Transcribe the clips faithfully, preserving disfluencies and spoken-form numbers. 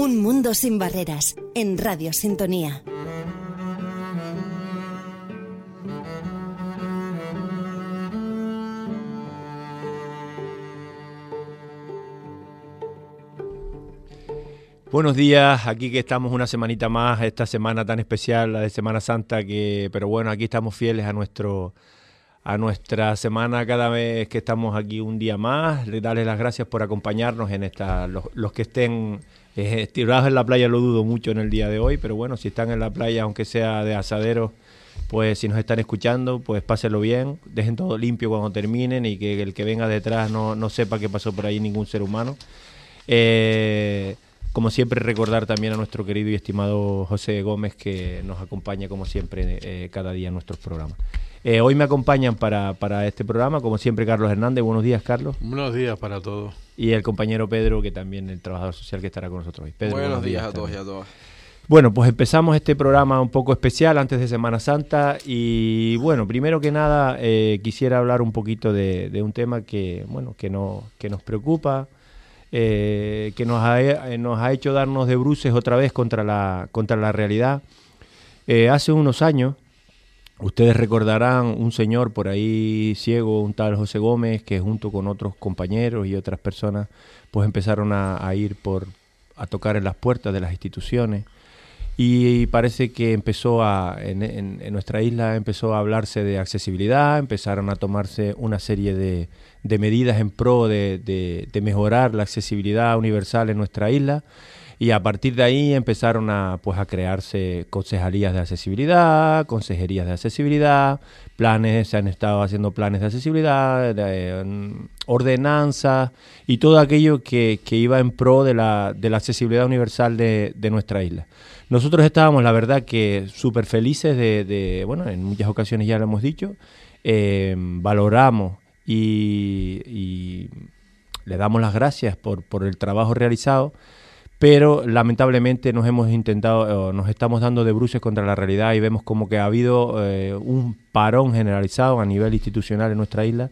Un mundo sin barreras, en Radio Sintonía. Buenos días, aquí que estamos una semanita más, esta semana tan especial, la de Semana Santa, que pero bueno, aquí estamos fieles a nuestro a nuestra semana cada vez que estamos aquí un día más. Le darles las gracias por acompañarnos en esta, los, los que estén eh, tirados en la playa lo dudo mucho en el día de hoy, pero bueno, si están en la playa, aunque sea de asadero, pues si nos están escuchando, pues pásenlo bien, dejen todo limpio cuando terminen y que el que venga detrás no, no sepa que pasó por ahí ningún ser humano. Eh... Como siempre, recordar también a nuestro querido y estimado José Gómez, que nos acompaña como siempre eh, cada día en nuestros programas. Eh, hoy me acompañan para, para este programa, como siempre, Carlos Hernández. Buenos días, Carlos. Buenos días para todos. Y el compañero Pedro, que también es el trabajador social que estará con nosotros hoy. Pedro, buenos, buenos días, días a todos también. y a todas. Bueno, pues empezamos este programa un poco especial antes de Semana Santa y bueno, primero que nada eh, quisiera hablar un poquito de, de un tema que, bueno, que, no, que nos preocupa. Eh, que nos ha, eh, nos ha hecho darnos de bruces otra vez contra la, contra la realidad. Eh, hace unos años, ustedes recordarán un señor por ahí ciego, un tal José Gómez, que junto con otros compañeros y otras personas, pues empezaron a, a ir por a tocar en las puertas de las instituciones. Y parece que empezó a, en, en, en nuestra isla empezó a hablarse de accesibilidad, empezaron a tomarse una serie de, de medidas en pro de, de, de mejorar la accesibilidad universal en nuestra isla y a partir de ahí empezaron a, pues, a crearse concejalías de accesibilidad, consejerías de accesibilidad, planes, se han estado haciendo planes de accesibilidad, de, um, ordenanzas y todo aquello que, que iba en pro de la, de la accesibilidad universal de, de nuestra isla. Nosotros estábamos, la verdad, que súper felices de, de, bueno, en muchas ocasiones ya lo hemos dicho, eh, valoramos y, y le damos las gracias por, por el trabajo realizado, pero lamentablemente nos hemos intentado, nos estamos dando de bruces contra la realidad y vemos como que ha habido eh, un parón generalizado a nivel institucional en nuestra isla.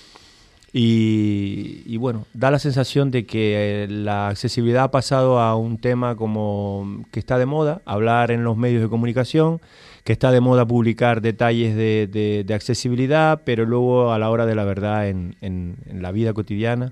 Y, y bueno, da la sensación de que la accesibilidad ha pasado a un tema como que está de moda, hablar en los medios de comunicación, que está de moda publicar detalles de, de, de accesibilidad, pero luego a la hora de la verdad en, en, en la vida cotidiana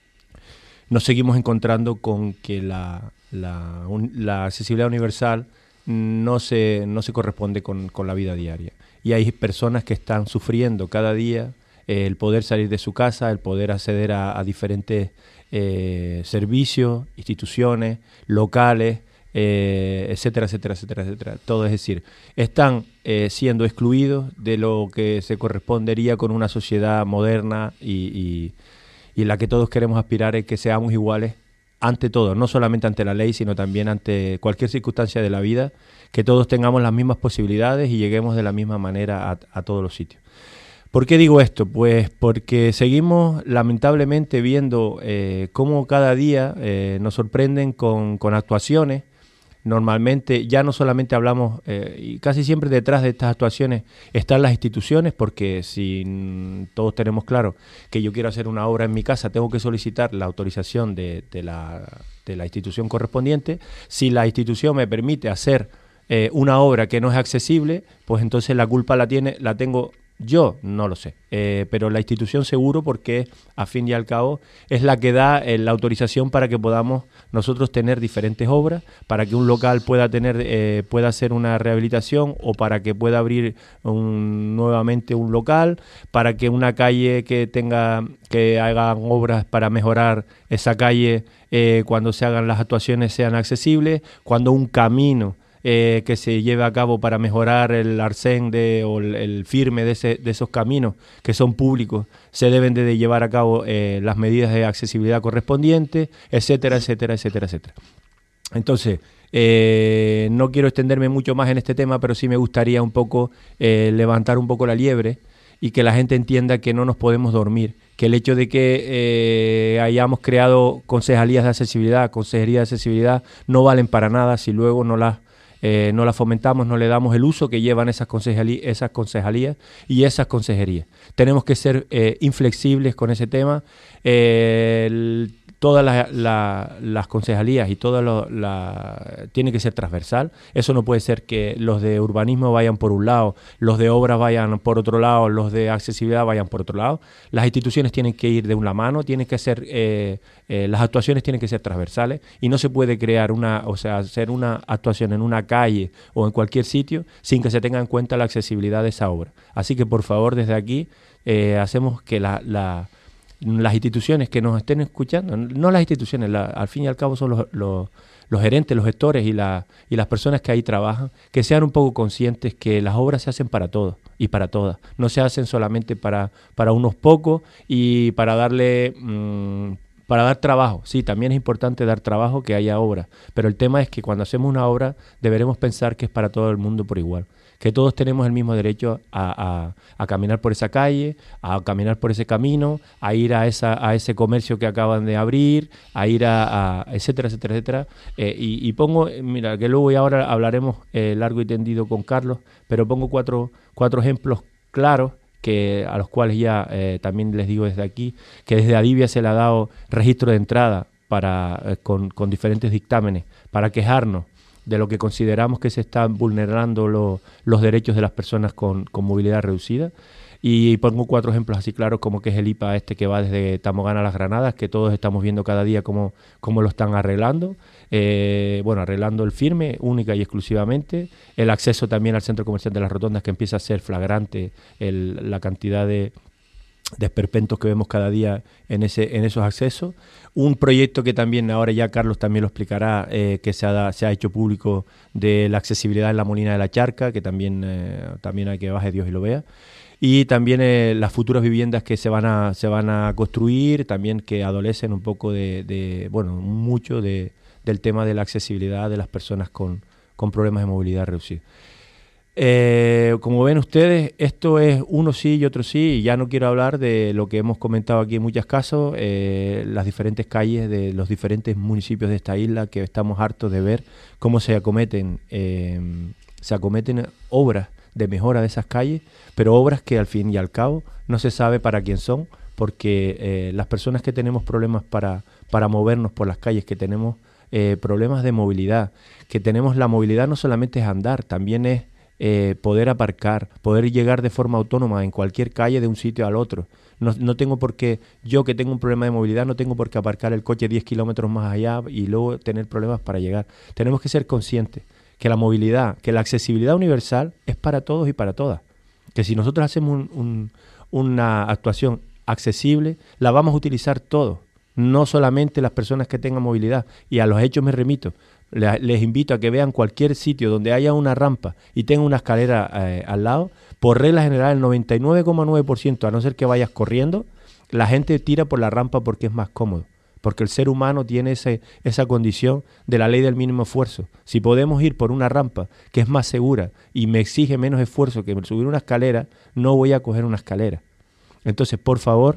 nos seguimos encontrando con que la, la, un, la accesibilidad universal no se, no se corresponde con, con la vida diaria. Y hay personas que están sufriendo cada día el poder salir de su casa, el poder acceder a, a diferentes eh, servicios, instituciones, locales, eh, etcétera, etcétera, etcétera, etcétera. Todo, es decir, están eh, siendo excluidos de lo que se correspondería con una sociedad moderna y, y, y la que todos queremos aspirar es que seamos iguales ante todo, no solamente ante la ley, sino también ante cualquier circunstancia de la vida, que todos tengamos las mismas posibilidades y lleguemos de la misma manera a, a todos los sitios. ¿Por qué digo esto? Pues porque seguimos lamentablemente viendo eh, cómo cada día eh, nos sorprenden con, con actuaciones. Normalmente ya no solamente hablamos, eh, y casi siempre detrás de estas actuaciones están las instituciones, porque si todos tenemos claro que yo quiero hacer una obra en mi casa, tengo que solicitar la autorización de, de, la, de la institución correspondiente. Si la institución me permite hacer eh, una obra que no es accesible, pues entonces la culpa la tiene, la tengo yo, no lo sé, eh, pero la institución seguro, porque a fin y al cabo es la que da eh, la autorización para que podamos nosotros tener diferentes obras, para que un local pueda tener eh, pueda hacer una rehabilitación o para que pueda abrir un, nuevamente un local, para que una calle que tenga que hagan obras para mejorar esa calle eh, cuando se hagan las actuaciones sean accesibles, cuando un camino Eh, que se lleve a cabo para mejorar el arsén de, o el, el firme de, ese, de esos caminos que son públicos, se deben de llevar a cabo eh, las medidas de accesibilidad correspondientes, etcétera, etcétera, etcétera, etcétera. Entonces, eh, no quiero extenderme mucho más en este tema, pero sí me gustaría un poco eh, levantar un poco la liebre y que la gente entienda que no nos podemos dormir, que el hecho de que eh, hayamos creado concejalías de accesibilidad, consejerías de accesibilidad, no valen para nada si luego no las eh, no la fomentamos, no le damos el uso que llevan esas, concejalí esas concejalías y esas consejerías. Tenemos que ser eh, inflexibles con ese tema. Eh, el, todas la, la, las concejalías y todo lo, la, tiene que ser transversal. Eso no puede ser que los de urbanismo vayan por un lado, los de obras vayan por otro lado, los de accesibilidad vayan por otro lado. Las instituciones tienen que ir de una mano, tienen que ser, eh, eh, las actuaciones tienen que ser transversales y no se puede crear una, o sea, hacer una actuación en una calle o en cualquier sitio sin que se tenga en cuenta la accesibilidad de esa obra. Así que por favor desde aquí eh, hacemos que la, la las instituciones que nos estén escuchando, no las instituciones, la, al fin y al cabo son los, los, los gerentes, los gestores y, la, y las personas que ahí trabajan, que sean un poco conscientes que las obras se hacen para todos y para todas, no se hacen solamente para, para unos pocos y para darle... Mmm, para dar trabajo. Sí, también es importante dar trabajo, que haya obra, pero el tema es que cuando hacemos una obra deberemos pensar que es para todo el mundo por igual, que todos tenemos el mismo derecho a, a, a caminar por esa calle, a caminar por ese camino, a ir a esa a ese comercio que acaban de abrir, a ir a, a etcétera, etcétera, etcétera. Eh, y, y pongo, mira, que luego y ahora hablaremos eh, largo y tendido con Carlos, pero pongo cuatro, cuatro ejemplos claros que a los cuales ya eh, también les digo desde aquí, que desde Adivia se le ha dado registro de entrada para eh, con, con diferentes dictámenes para quejarnos de lo que consideramos que se están vulnerando lo, los derechos de las personas con, con movilidad reducida. Y pongo cuatro ejemplos así claros, como que es el I P A este que va desde Tamogán a Las Granadas, que todos estamos viendo cada día cómo, cómo lo están arreglando. Eh, bueno, arreglando el firme, única y exclusivamente. El acceso también al centro comercial de Las Rotondas, que empieza a ser flagrante el, la cantidad de, de esperpentos que vemos cada día en, ese, en esos accesos. Un proyecto que también, ahora ya Carlos también lo explicará, eh, que se ha, se ha hecho público de la accesibilidad en la Molina de la Charca, que también, eh, también hay que baje Dios y lo vea. Y también eh, las futuras viviendas que se van a se van a construir, también que adolecen un poco de, de bueno, mucho de, del tema de la accesibilidad de las personas con, con problemas de movilidad reducida. Eh, como ven ustedes, esto es uno sí y otro sí, y ya no quiero hablar de lo que hemos comentado aquí en muchos casos, eh, las diferentes calles de los diferentes municipios de esta isla, que estamos hartos de ver cómo se acometen, eh, se acometen obras de mejora de esas calles, pero obras que al fin y al cabo no se sabe para quién son, porque eh, las personas que tenemos problemas para, para movernos por las calles, que tenemos eh, problemas de movilidad, que tenemos la movilidad no solamente es andar, también es eh, poder aparcar, poder llegar de forma autónoma en cualquier calle de un sitio al otro. No, no tengo por qué, yo que tengo un problema de movilidad, no tengo por qué aparcar el coche diez kilómetros más allá y luego tener problemas para llegar. Tenemos que ser conscientes que la movilidad, que la accesibilidad universal es para todos y para todas. Que si nosotros hacemos un, un, una actuación accesible, la vamos a utilizar todos, no solamente las personas que tengan movilidad. Y a los hechos me remito. Les, les invito a que vean cualquier sitio donde haya una rampa y tenga una escalera eh, al lado. Por regla general, el noventa y nueve coma nueve por ciento, a no ser que vayas corriendo, la gente tira por la rampa porque es más cómodo. Porque el ser humano tiene ese, esa condición de la ley del mínimo esfuerzo. Si podemos ir por una rampa que es más segura y me exige menos esfuerzo que subir una escalera, no voy a coger una escalera. Entonces, por favor,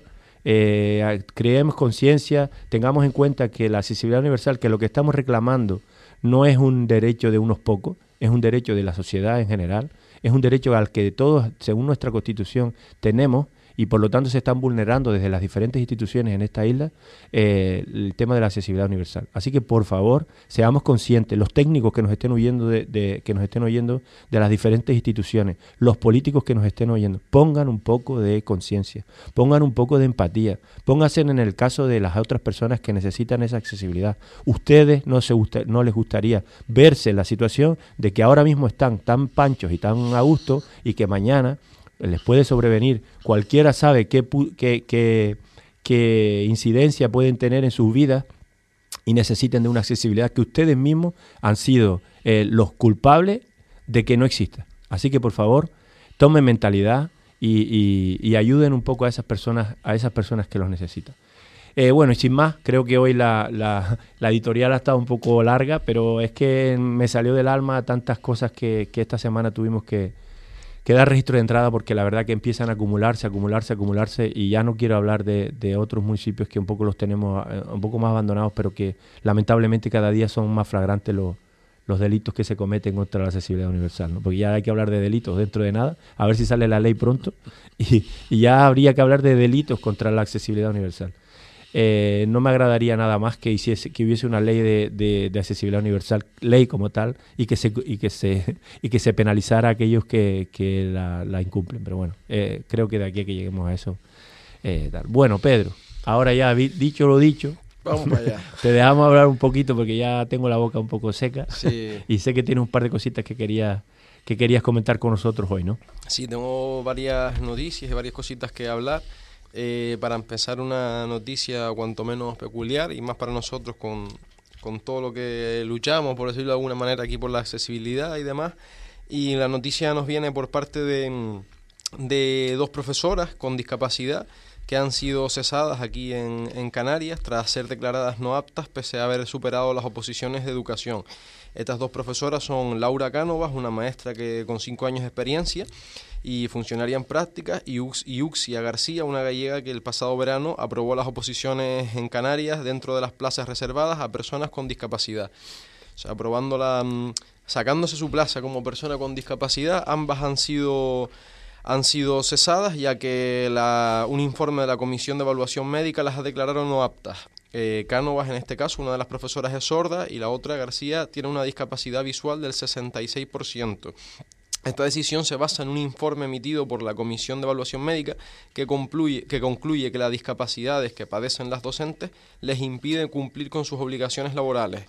eh, creemos conciencia, tengamos en cuenta que la accesibilidad universal, que lo que estamos reclamando no es un derecho de unos pocos, es un derecho de la sociedad en general, es un derecho al que todos, según nuestra Constitución, tenemos, y por lo tanto se están vulnerando desde las diferentes instituciones en esta isla eh, el tema de la accesibilidad universal. Así que por favor seamos conscientes, los técnicos que nos estén oyendo de, de, que nos estén oyendo de las diferentes instituciones, los políticos que nos estén oyendo, pongan un poco de conciencia, pongan un poco de empatía, pónganse en el caso de las otras personas que necesitan esa accesibilidad. Ustedes no, se gusta, no les gustaría verse en la situación de que ahora mismo están tan panchos y tan a gusto y que mañana les puede sobrevenir, cualquiera sabe qué, qué, qué, qué incidencia pueden tener en sus vidas y necesiten de una accesibilidad que ustedes mismos han sido eh, los culpables de que no exista. Así que por favor, tomen mentalidad y, y, y ayuden un poco a esas personas, a esas personas que los necesitan. Eh, bueno, y sin más, creo que hoy la, la, la editorial ha estado un poco larga, pero es que me salió del alma tantas cosas que, que esta semana tuvimos que que dar registro de entrada, porque la verdad que empiezan a acumularse, acumularse, acumularse, y ya no quiero hablar de, de otros municipios que un poco los tenemos eh, un poco más abandonados, pero que lamentablemente cada día son más flagrantes los, los delitos que se cometen contra la accesibilidad universal, ¿no? Porque ya hay que hablar de delitos dentro de nada, a ver si sale la ley pronto, y, y ya habría que hablar de delitos contra la accesibilidad universal. Eh, no me agradaría nada más que hiciese, que hubiese una ley de, de, de accesibilidad universal, ley como tal, y que se y que se y que se penalizara a aquellos que, que la, la incumplen. Pero bueno, eh, creo que de aquí a que lleguemos a eso. Eh, tal. Bueno, Pedro, ahora ya vi, dicho lo dicho, vamos para allá. Te dejamos hablar un poquito porque ya tengo la boca un poco seca. Sí. Y sé que tienes un par de cositas que querías que querías comentar con nosotros hoy, ¿no? Sí, tengo varias noticias y varias cositas que hablar. Eh, para empezar, una noticia cuanto menos peculiar y más para nosotros con, con todo lo que luchamos, por decirlo de alguna manera, aquí por la accesibilidad y demás. Y la noticia nos viene por parte de, de dos profesoras con discapacidad que han sido cesadas aquí en, en Canarias tras ser declaradas no aptas pese a haber superado las oposiciones de educación. Estas dos profesoras son Laura Cánovas, una maestra que con cinco años de experiencia y funcionaria en prácticas, y, Ux, y Uxia García, una gallega que el pasado verano aprobó las oposiciones en Canarias dentro de las plazas reservadas a personas con discapacidad. O sea, aprobándola, sacándose su plaza como persona con discapacidad, ambas han sido... han sido cesadas ya que la, un informe de la Comisión de Evaluación Médica las ha declarado no aptas. Eh, Cánovas, en este caso, una de las profesoras es sorda y la otra, García, tiene una discapacidad visual del sesenta y seis por ciento. Esta decisión se basa en un informe emitido por la Comisión de Evaluación Médica que concluye, que concluye que las discapacidades que padecen las docentes les impiden cumplir con sus obligaciones laborales.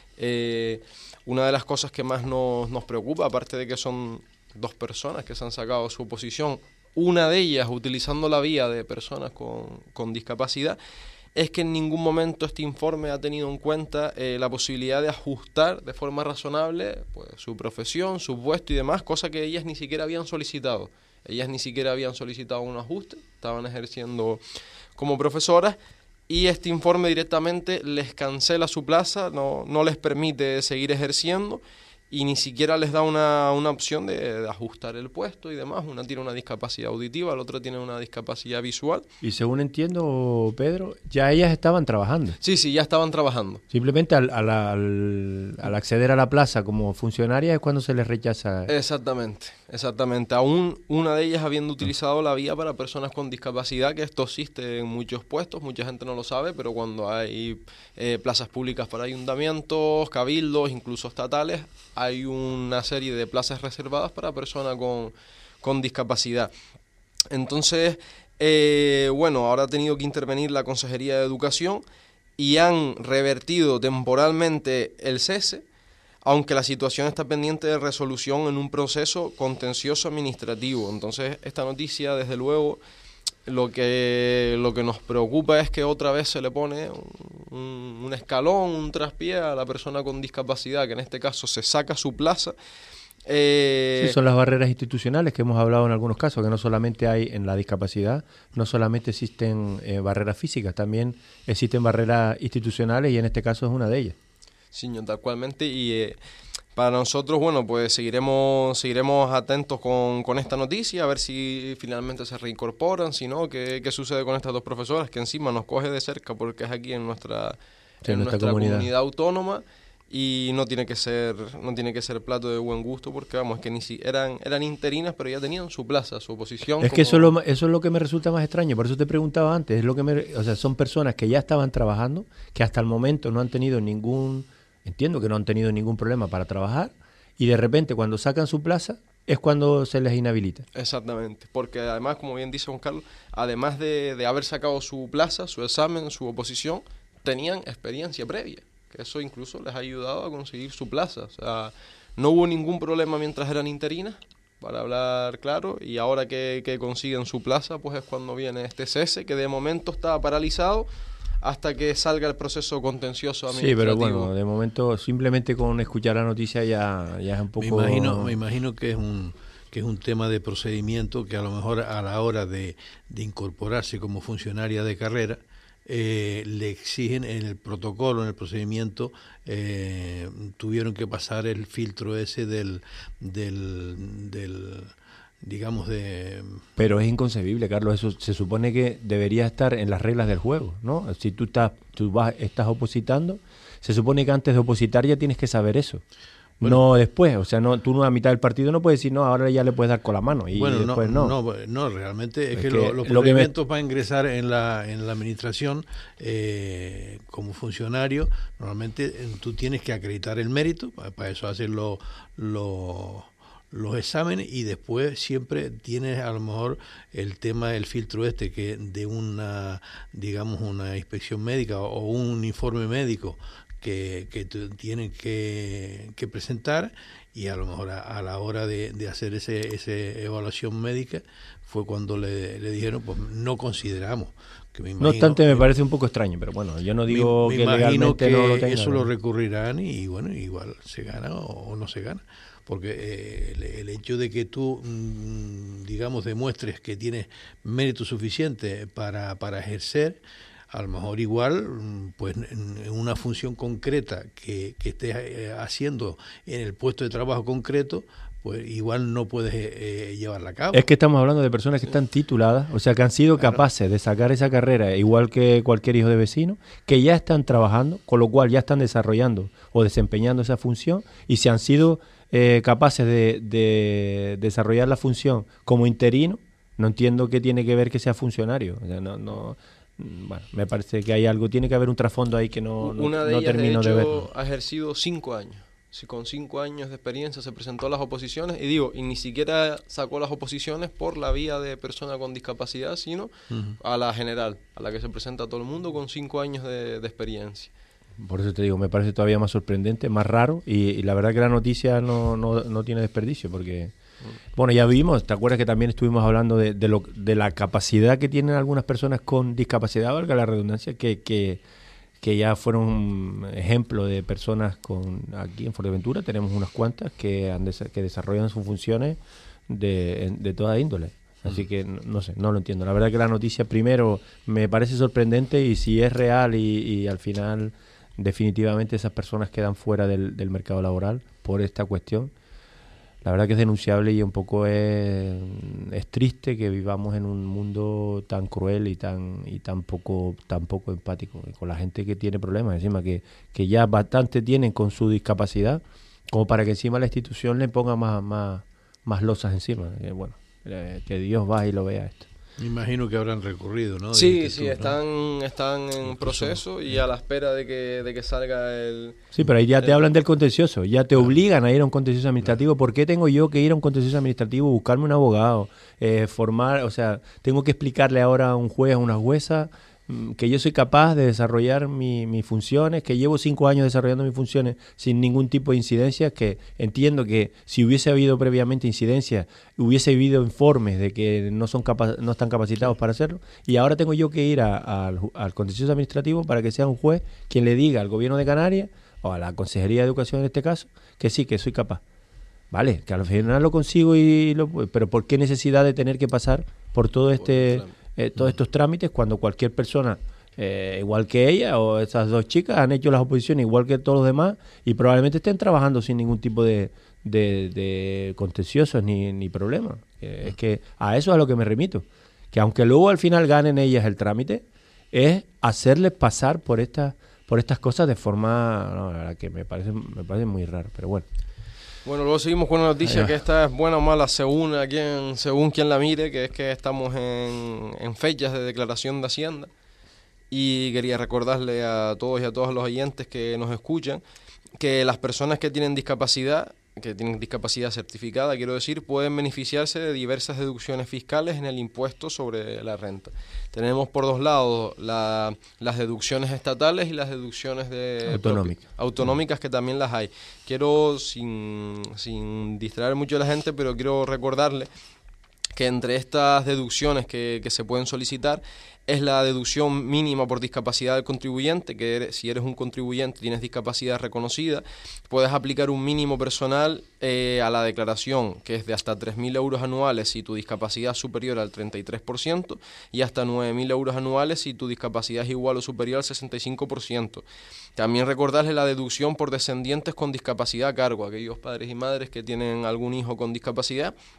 Eh, una de las cosas que más nos, nos preocupa, aparte de que son dos personas que se han sacado su oposición, una de ellas utilizando la vía de personas con, con discapacidad, es que en ningún momento este informe ha tenido en cuenta eh, la posibilidad de ajustar de forma razonable pues, su profesión, su puesto y demás, cosa que ellas ni siquiera habían solicitado. Ellas ni siquiera habían solicitado un ajuste, estaban ejerciendo como profesoras y este informe directamente les cancela su plaza, no, no les permite seguir ejerciendo y ni siquiera les da una, una opción de, de ajustar el puesto y demás. Una tiene una discapacidad auditiva, la otra tiene una discapacidad visual. Y según entiendo, Pedro, ya ellas estaban trabajando. Sí, sí, ya estaban trabajando. Simplemente al, al, al, al acceder a la plaza como funcionaria es cuando se les rechaza. Exactamente, exactamente. Aún una de ellas habiendo utilizado la vía para personas con discapacidad, que esto existe en muchos puestos, mucha gente no lo sabe, pero cuando hay eh, plazas públicas para ayuntamientos, cabildos, incluso estatales, hay una serie de plazas reservadas para personas con, con discapacidad. Entonces, eh, bueno, ahora ha tenido que intervenir la Consejería de Educación y han revertido temporalmente el cese, aunque la situación está pendiente de resolución en un proceso contencioso administrativo. Entonces, esta noticia, desde luego, lo que, lo que nos preocupa es que otra vez se le pone un, un escalón, un traspié a la persona con discapacidad, que en este caso se saca su plaza. Eh, sí, son las barreras institucionales que hemos hablado en algunos casos, que no solamente hay en la discapacidad, no solamente existen eh, barreras físicas, también existen barreras institucionales y en este caso es una de ellas. Sí, tal cualmente, y eh, para nosotros, bueno, pues seguiremos seguiremos atentos con, con esta noticia, a ver si finalmente se reincorporan, si no, qué, qué sucede con estas dos profesoras, que encima nos coge de cerca porque es aquí en nuestra, sí, en nuestra nuestra comunidad. comunidad autónoma, y no tiene que ser no tiene que ser plato de buen gusto, porque vamos, que ni si eran eran interinas, pero ya tenían su plaza, su oposición. Es como... que eso es, lo, eso es lo que me resulta más extraño, por eso te preguntaba antes, es lo que me, o sea, son personas que ya estaban trabajando, que hasta el momento no han tenido ningún, entiendo que no han tenido ningún problema para trabajar, y de repente cuando sacan su plaza es cuando se les inhabilita. Exactamente, porque además, como bien dice Juan Carlos, además de, de haber sacado su plaza, su examen, su oposición, tenían experiencia previa, que eso incluso les ha ayudado a conseguir su plaza. O sea, no hubo ningún problema mientras eran interinas, para hablar claro, y ahora que, que consiguen su plaza, pues es cuando viene este cese, que de momento está paralizado hasta que salga el proceso contencioso administrativo. Sí, pero bueno, de momento simplemente con escuchar la noticia ya, ya es un poco... Me imagino, me imagino que es un que es un tema de procedimiento que a lo mejor a la hora de, de incorporarse como funcionaria de carrera eh, le exigen en el protocolo, en el procedimiento, eh, tuvieron que pasar el filtro ese del... del, del digamos de... Pero es inconcebible, Carlos, eso se supone que debería estar en las reglas del juego, ¿no? Si tú estás tú vas estás opositando, se supone que antes de opositar ya tienes que saber eso. Bueno, no después, o sea, no, tú no a mitad del partido no puedes decir, no, ahora ya le puedes dar con la mano. Y bueno, después no, no, no, no, realmente es, es que, que lo, los lo procedimientos que me... para ingresar en la, en la administración eh, como funcionario, normalmente tú tienes que acreditar el mérito, para, para eso hacer lo, lo, los exámenes y después siempre tienes a lo mejor el tema del filtro este que de una, digamos, una inspección médica o, o un informe médico que, que tienen que, que presentar, y a lo mejor a, a la hora de, de hacer ese, ese evaluación médica fue cuando le, le dijeron, pues no consideramos. Que me imagino, no obstante, me eh, parece un poco extraño, pero bueno, yo no digo me, me que legalmente que no lo tenga. Eso lo recurrirán y bueno, igual se gana o, o no se gana. Porque eh, el, el hecho de que tú, mmm, digamos, demuestres que tienes mérito suficiente para, para ejercer, a lo mejor igual, pues en una función concreta que, que estés haciendo en el puesto de trabajo concreto, pues igual no puedes eh, llevarla a cabo. Es que estamos hablando de personas que están tituladas, o sea, que han sido claro. capaces de sacar esa carrera, igual que cualquier hijo de vecino, que ya están trabajando, con lo cual ya están desarrollando o desempeñando esa función, y si han sido eh, capaces de, de desarrollar la función como interino, no entiendo qué tiene que ver que sea funcionario. O sea, no... no bueno, me parece que hay algo, tiene que haber un trasfondo ahí que no, no, Una de no ellas, termino de hecho, de ver. ha ejercido cinco años. Si con cinco años de experiencia se presentó a las oposiciones, y digo, y ni siquiera sacó las oposiciones por la vía de persona con discapacidad, sino uh-huh. a la general, a la que se presenta a todo el mundo con cinco años de, de experiencia. Por eso te digo, me parece todavía más sorprendente, más raro, y, y la verdad que la noticia no, no, no tiene desperdicio, porque... Bueno, ya vimos, ¿te acuerdas que también estuvimos hablando de, de, lo, de la capacidad que tienen algunas personas con discapacidad, valga la redundancia, que, que, que ya fueron ejemplo de personas con, aquí en Fuerteventura tenemos unas cuantas que, han des, que desarrollan sus funciones de, de toda índole. Así que no, no sé, no lo entiendo. La verdad que la noticia primero me parece sorprendente, y si es real y, y al final definitivamente esas personas quedan fuera del, del mercado laboral por esta cuestión. La verdad que es denunciable, y un poco es, es triste que vivamos en un mundo tan cruel y tan y tan poco tan poco empático con la gente que tiene problemas, encima que, que ya bastante tienen con su discapacidad, como para que encima la institución le ponga más más, más losas encima. Que, bueno, que Dios va y lo vea esto. Me imagino que habrán recurrido, ¿no? Sí, Dijiste sí, tú, ¿no? están están en Incluso, proceso y a la espera de que de que salga el... Sí, pero ahí ya el, te hablan del contencioso, ya te claro. obligan a ir a un contencioso administrativo. Claro. ¿Por qué tengo yo que ir a un contencioso administrativo, buscarme un abogado, eh, formar, o sea, tengo que explicarle ahora a un juez, a una jueza, que yo soy capaz de desarrollar mi, mis funciones, que llevo cinco años desarrollando mis funciones sin ningún tipo de incidencias, que entiendo que si hubiese habido previamente incidencias, hubiese habido informes de que no son capa- no están capacitados para hacerlo, y ahora tengo yo que ir a, a, al, al contencioso administrativo para que sea un juez quien le diga al gobierno de Canarias, o a la Consejería de Educación en este caso, que sí, que soy capaz. Vale, que al final lo consigo, y lo, pero ¿por qué necesidad de tener que pasar por todo este... Eh, todos estos trámites cuando cualquier persona, eh, igual que ella o esas dos chicas, han hecho las oposiciones igual que todos los demás, y probablemente estén trabajando sin ningún tipo de, de, de contenciosos ni, ni problema? Eh, es que a eso es a lo que me remito, que aunque luego al final ganen ellas el trámite, es hacerles pasar por estas por estas cosas de forma, no, la verdad que me parece, me parece muy raro, pero bueno. Bueno, luego seguimos con una noticia Allá. que esta es buena o mala según a quien, según quien la mire, que es que estamos en, en fechas de declaración de Hacienda, y quería recordarle a todos y a todos los oyentes que nos escuchan que las personas que tienen discapacidad, que tienen discapacidad certificada, quiero decir, pueden beneficiarse de diversas deducciones fiscales en el impuesto sobre la renta. Tenemos por dos lados la, las deducciones estatales y las deducciones de autonómicas, autonómicas que también las hay. Quiero, sin, sin distraer mucho a la gente, pero quiero recordarle que entre estas deducciones que, que se pueden solicitar es la deducción mínima por discapacidad del contribuyente, que eres, si eres un contribuyente, tienes discapacidad reconocida, puedes aplicar un mínimo personal eh, a la declaración, que es de hasta tres mil euros anuales si tu discapacidad es superior al treinta y tres por ciento, y hasta nueve mil euros anuales si tu discapacidad es igual o superior al sesenta y cinco por ciento. También recordarles la deducción por descendientes con discapacidad a cargo, aquellos padres y madres que tienen algún hijo con discapacidad,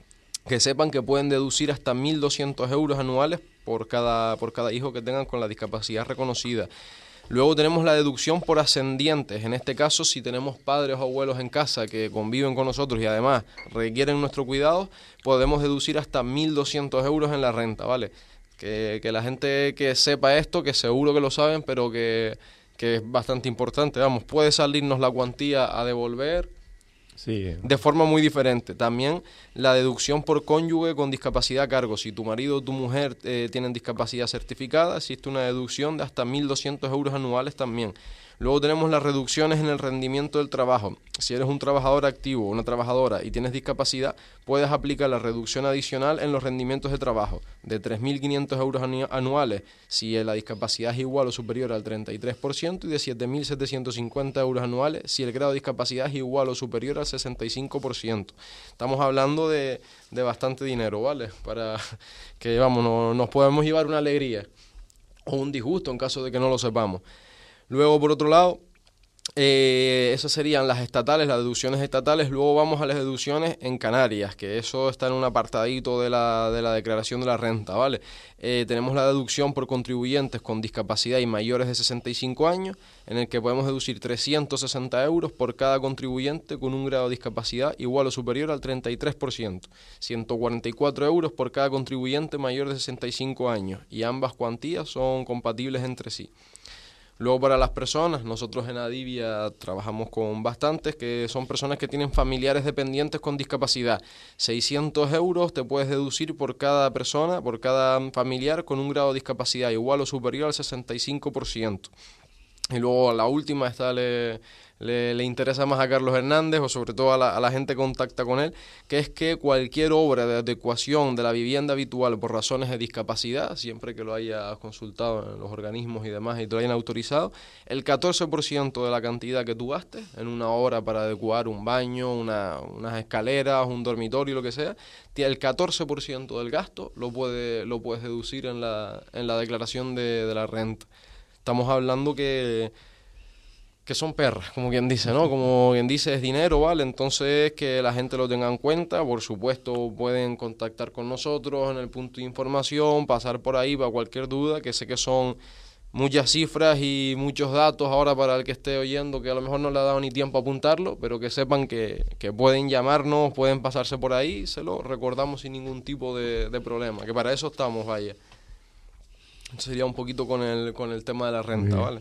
que sepan que pueden deducir hasta mil doscientos euros anuales por cada, por cada hijo que tengan con la discapacidad reconocida. Luego tenemos la deducción por ascendientes. En este caso, si tenemos padres o abuelos en casa que conviven con nosotros y además requieren nuestro cuidado, podemos deducir hasta mil doscientos euros en la renta, ¿vale? Que, que la gente que sepa esto, que seguro que lo saben, pero que, que es bastante importante. Vamos, puede salirnos la cuantía a devolver Sí. de forma muy diferente. También la deducción por cónyuge con discapacidad a cargo. Si tu marido o tu mujer eh, tienen discapacidad certificada, existe una deducción de hasta mil doscientos euros anuales también. Luego tenemos las reducciones en el rendimiento del trabajo. Si eres un trabajador activo o una trabajadora y tienes discapacidad, puedes aplicar la reducción adicional en los rendimientos de trabajo de tres mil quinientos euros anuales si la discapacidad es igual o superior al treinta y tres por ciento y de siete mil setecientos cincuenta euros anuales si el grado de discapacidad es igual o superior al sesenta y cinco por ciento. Estamos hablando de, de bastante dinero, ¿vale? Para que, vamos, no, nos podemos llevar una alegría o un disgusto en caso de que no lo sepamos. Luego, por otro lado, eh, esas serían las estatales, las deducciones estatales. Luego vamos a las deducciones en Canarias, que eso está en un apartadito de la, de la declaración de la renta, ¿vale? Eh, tenemos la deducción por contribuyentes con discapacidad y mayores de sesenta y cinco años, en el que podemos deducir trescientos sesenta euros por cada contribuyente con un grado de discapacidad igual o superior al treinta y tres por ciento, ciento cuarenta y cuatro euros por cada contribuyente mayor de sesenta y cinco años, y ambas cuantías son compatibles entre sí. Luego, para las personas, nosotros en Adivia trabajamos con bastantes, que son personas que tienen familiares dependientes con discapacidad. seiscientos euros te puedes deducir por cada persona, por cada familiar con un grado de discapacidad igual o superior al sesenta y cinco por ciento. Y luego la última, esta le, le, le interesa más a Carlos Hernández, o sobre todo a la, a la gente que contacta con él, que es que cualquier obra de adecuación de la vivienda habitual por razones de discapacidad, siempre que lo hayas consultado en los organismos y demás y te lo hayan autorizado, el catorce por ciento de la cantidad que tú gastes en una obra para adecuar un baño, una, unas escaleras, un dormitorio, lo que sea, el catorce por ciento del gasto lo, puede, lo puedes deducir en la, en la declaración de, de la renta. Estamos hablando que, que son perras, como quien dice, ¿no? Como quien dice, es dinero, ¿vale? Entonces, que la gente lo tenga en cuenta. Por supuesto, pueden contactar con nosotros en el punto de información, pasar por ahí para cualquier duda, que sé que son muchas cifras y muchos datos ahora para el que esté oyendo, que a lo mejor no le ha dado ni tiempo a apuntarlo, pero que sepan que, que pueden llamarnos, pueden pasarse por ahí, se lo recordamos sin ningún tipo de, de problema, que para eso estamos, vaya. Sería un poquito con el con el tema de la renta, ¿vale?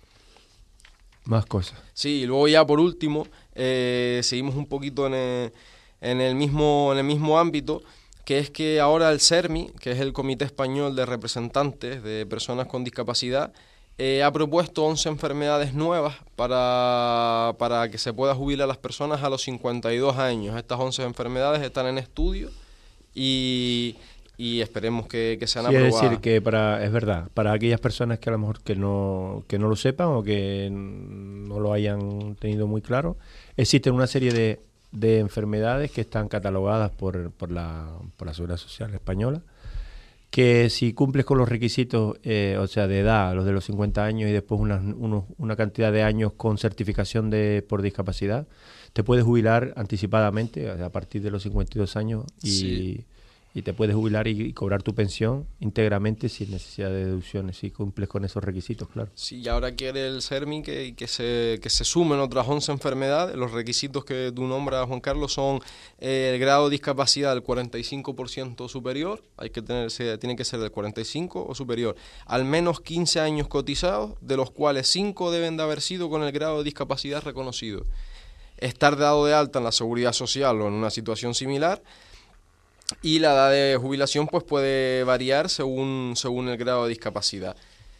Más cosas. Sí, y luego ya por último, eh, seguimos un poquito en el, en el mismo en el mismo ámbito, que es que ahora el CERMI, que es el Comité Español de Representantes de Personas con Discapacidad, eh, ha propuesto once enfermedades nuevas para, para que se pueda jubilar a las personas a los cincuenta y dos años. Estas once enfermedades están en estudio y... y esperemos que, que sean sí, aprobadas. Es decir, que para, es verdad, para aquellas personas que a lo mejor que no, que no lo sepan o que no lo hayan tenido muy claro, existen una serie de, de enfermedades que están catalogadas por, por, la, por la Seguridad Social Española, que si cumples con los requisitos, eh, o sea, de edad, los de los cincuenta años y después una, unos, una cantidad de años con certificación de por discapacidad, te puedes jubilar anticipadamente a partir de los cincuenta y dos años y... Sí. Y te puedes jubilar y, y cobrar tu pensión íntegramente sin necesidad de deducciones, si cumples con esos requisitos, claro. Sí, y ahora quiere el CERMI que, que, se, que se sumen otras once enfermedades. Los requisitos que tú nombras, Juan Carlos, son eh, el grado de discapacidad del cuarenta y cinco por ciento superior, hay que tener, tiene que ser del cuarenta y cinco por ciento o superior, al menos quince años cotizados, de los cuales cinco deben de haber sido con el grado de discapacidad reconocido. Estar dado de alta en la Seguridad Social o en una situación similar. Y la edad de jubilación pues puede variar según, según el grado de discapacidad.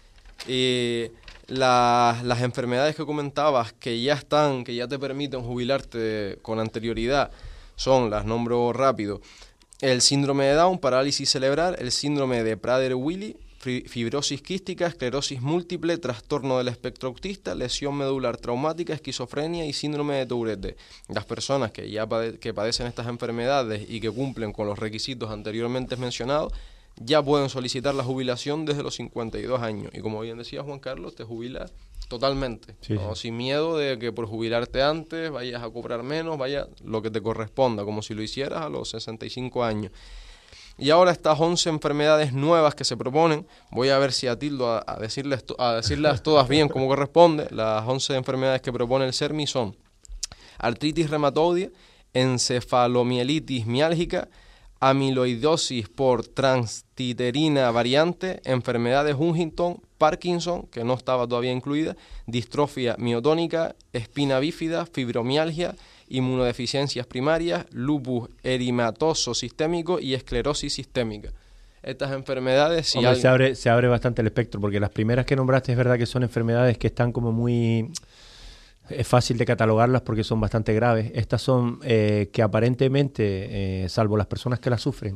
Eh, la, las enfermedades que comentabas que ya están, que ya te permiten jubilarte con anterioridad, son, las nombro rápido, el síndrome de Down, parálisis cerebral, el síndrome de Prader-Willi, fibrosis quística, esclerosis múltiple, trastorno del espectro autista, lesión medular traumática, esquizofrenia y síndrome de Tourette. Las personas que ya pade- que padecen estas enfermedades y que cumplen con los requisitos anteriormente mencionados ya pueden solicitar la jubilación desde los cincuenta y dos años. Y como bien decía Juan Carlos, te jubilas totalmente, sí, ¿no? Sí. Sin miedo de que por jubilarte antes vayas a cobrar menos, vaya lo que te corresponda, como si lo hicieras a los sesenta y cinco años. Y ahora estas once enfermedades nuevas que se proponen, voy a ver si atildo a, a, decirles, a decirlas todas bien como corresponde. Las once enfermedades que propone el SERMI son artritis reumatoidea, encefalomielitis miálgica, amiloidosis por transtiterina variante, enfermedad de Huntington, Parkinson, que no estaba todavía incluida, distrofia miotónica, espina bífida, fibromialgia, inmunodeficiencias primarias, lupus eritematoso sistémico y esclerosis sistémica. Estas enfermedades... Si Hombre, alguien... se, abre, se abre bastante el espectro, porque las primeras que nombraste es verdad que son enfermedades que están como muy... Es fácil de catalogarlas porque son bastante graves. Estas son eh, que aparentemente, eh, salvo las personas que las sufren,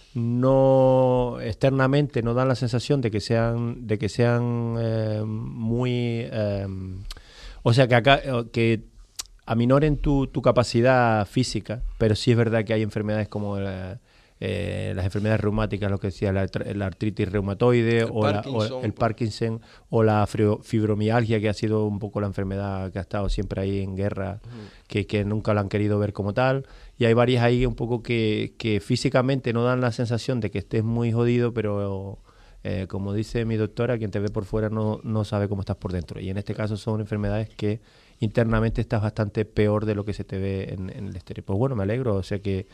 no externamente no dan la sensación de que sean de que sean eh, muy... Eh, o sea, que acá... que aminoren tu, tu capacidad física, pero sí es verdad que hay enfermedades como la, eh, las enfermedades reumáticas, lo que decía, la, la artritis reumatoide, el, o Parkinson, la, o el Parkinson, o la fibromialgia, que ha sido un poco la enfermedad que ha estado siempre ahí en guerra, uh-huh. que, que nunca la han querido ver como tal. Y hay varias ahí un poco que, que físicamente no dan la sensación de que estés muy jodido, pero... Eh, como dice mi doctora, quien te ve por fuera no, no sabe cómo estás por dentro. Y en este caso son enfermedades que internamente estás bastante peor de lo que se te ve en, en el exterior. Pues bueno, me alegro. O sea que,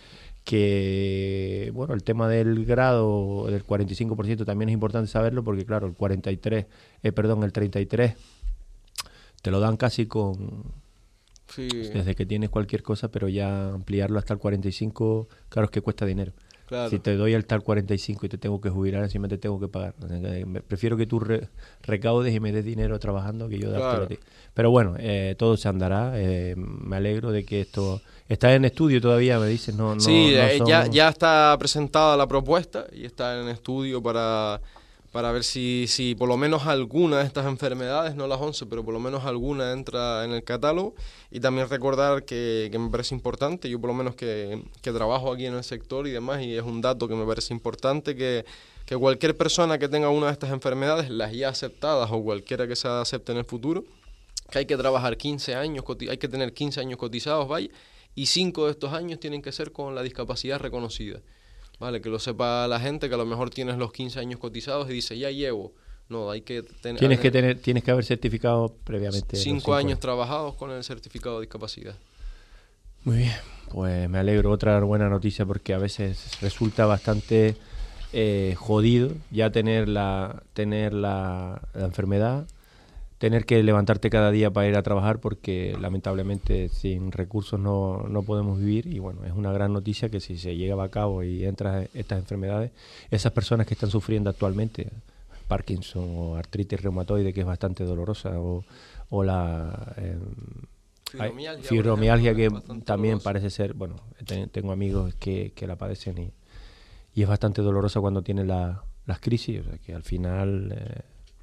que bueno, el tema del grado del cuarenta y cinco por ciento también es importante saberlo, porque claro, el cuarenta y tres, eh, perdón, el treinta y tres te lo dan casi con... Sí. Desde que tienes cualquier cosa, pero ya ampliarlo hasta el cuarenta y cinco, claro, es que cuesta dinero. Claro. Si te doy hasta el cuarenta y cinco y te tengo que jubilar, encima te tengo que pagar. Prefiero que tú re, recaudes y me des dinero trabajando que yo dártelo a ti. Pero bueno, eh, todo se andará. Eh, me alegro de que esto... Está en estudio todavía, me dices. No, no, sí, no son... ya, ya está presentada la propuesta y está en estudio para... para ver si, si por lo menos alguna de estas enfermedades, no las once, pero por lo menos alguna entra en el catálogo. Y también recordar que, que me parece importante, yo por lo menos que, que trabajo aquí en el sector y demás, y es un dato que me parece importante, que, que cualquier persona que tenga una de estas enfermedades, las ya aceptadas o cualquiera que se acepte en el futuro, que hay que trabajar quince años, hay que tener quince años cotizados, vaya, y cinco de estos años tienen que ser con la discapacidad reconocida. Vale, que lo sepa la gente, que a lo mejor tienes los quince años cotizados y dice, ya llevo. No, hay que tener... Tienes que tener, tienes que haber certificado previamente. Cinco, cinco años trabajados con el certificado de discapacidad. Muy bien, pues me alegro. Otra buena noticia, porque a veces resulta bastante eh, jodido ya tener la, tener la, la enfermedad, tener que levantarte cada día para ir a trabajar, porque lamentablemente sin recursos no, no podemos vivir. Y bueno, es una gran noticia que si se llega a cabo y entran estas enfermedades, esas personas que están sufriendo actualmente, Parkinson o artritis reumatoide, que es bastante dolorosa, o, o la eh, fibromialgia, fibromialgia ejemplo, que también dolorosa. Parece ser, bueno, ten, tengo amigos que, que la padecen y, y es bastante dolorosa cuando tienen la, las crisis, o sea que al final... Eh,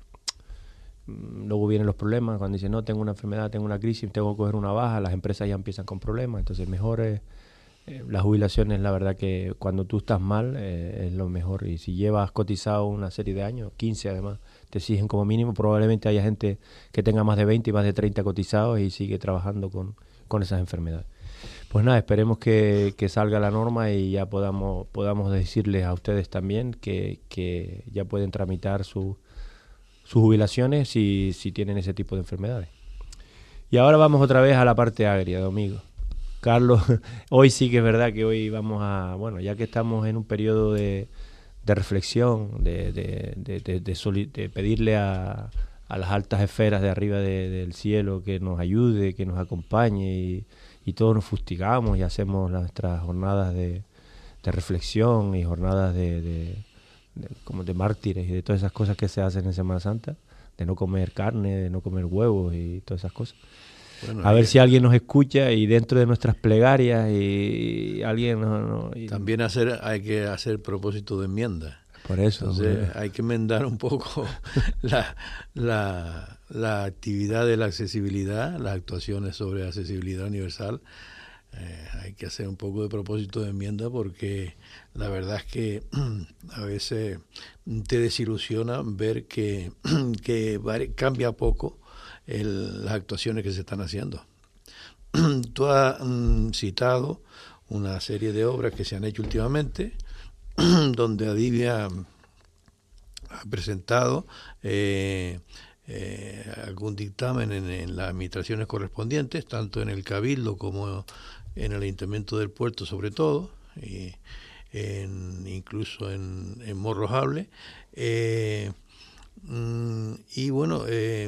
luego vienen los problemas, cuando dicen, no, tengo una enfermedad, tengo una crisis, tengo que coger una baja, las empresas ya empiezan con problemas. Entonces mejor es, eh, la jubilación es la verdad que cuando tú estás mal eh, es lo mejor. Y si llevas cotizado una serie de años, quince además, te exigen como mínimo, probablemente haya gente que tenga más de veinte y más de treinta cotizados y sigue trabajando con, con esas enfermedades. Pues nada, esperemos que, que salga la norma y ya podamos, podamos decirles a ustedes también que, que ya pueden tramitar su sus jubilaciones si, si tienen ese tipo de enfermedades. Y ahora vamos otra vez a la parte agria, Domingo. Carlos, hoy sí que es verdad que hoy vamos a, bueno, ya que estamos en un periodo de, de reflexión, de, de, de, de, de, soli, de pedirle a, a las altas esferas de arriba de, del cielo que nos ayude, que nos acompañe, y, y todos nos fustigamos y hacemos nuestras jornadas de, de reflexión y jornadas de... de De, como de mártires y de todas esas cosas que se hacen en Semana Santa, de no comer carne, de no comer huevos y todas esas cosas. Bueno, a ver si alguien nos escucha y dentro de nuestras plegarias y, y alguien no, no, y también hacer hay que hacer propósito de enmienda. Por eso. Entonces hombre. Hay que enmendar un poco la, la, la actividad de la accesibilidad, las actuaciones sobre accesibilidad universal. Eh, hay que hacer un poco de propósito de enmienda porque la verdad es que a veces te desilusiona ver que, que cambia poco el, las actuaciones que se están haciendo. Tú has mm, citado una serie de obras que se han hecho últimamente, donde Adivia ha presentado eh, eh, algún dictamen en, en las administraciones correspondientes, tanto en el Cabildo como en el Ayuntamiento del Puerto sobre todo, y en, incluso en, en Morrojable. Eh, y bueno, eh,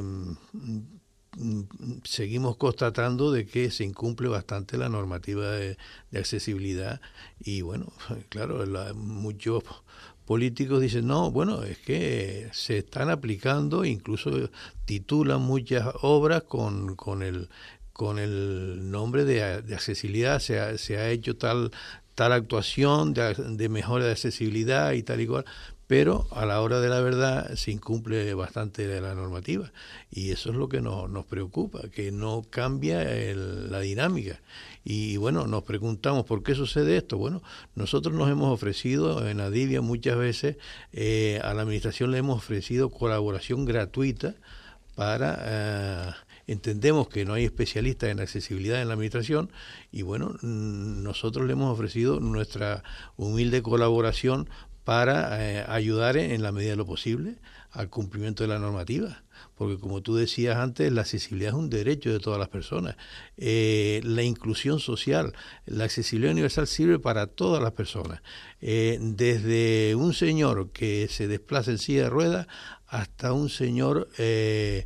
seguimos constatando de que se incumple bastante la normativa de, de accesibilidad y bueno, claro, la, muchos políticos dicen, no, bueno, es que se están aplicando, incluso titulan muchas obras con, con el con el nombre de, de accesibilidad, se ha, se ha hecho tal tal actuación de, de mejora de accesibilidad y tal y cual, pero a la hora de la verdad se incumple bastante de la normativa y eso es lo que nos, nos preocupa, que no cambia el, la dinámica. Y bueno, nos preguntamos por qué sucede esto. Bueno, nosotros nos hemos ofrecido en Adivia muchas veces, eh, a la administración le hemos ofrecido colaboración gratuita para... Eh, entendemos que no hay especialistas en accesibilidad en la administración y bueno, nosotros le hemos ofrecido nuestra humilde colaboración para eh, ayudar en la medida de lo posible al cumplimiento de la normativa, porque como tú decías antes, la accesibilidad es un derecho de todas las personas. Eh, la inclusión social, la accesibilidad universal sirve para todas las personas, eh, desde un señor que se desplaza en silla de ruedas hasta un señor eh,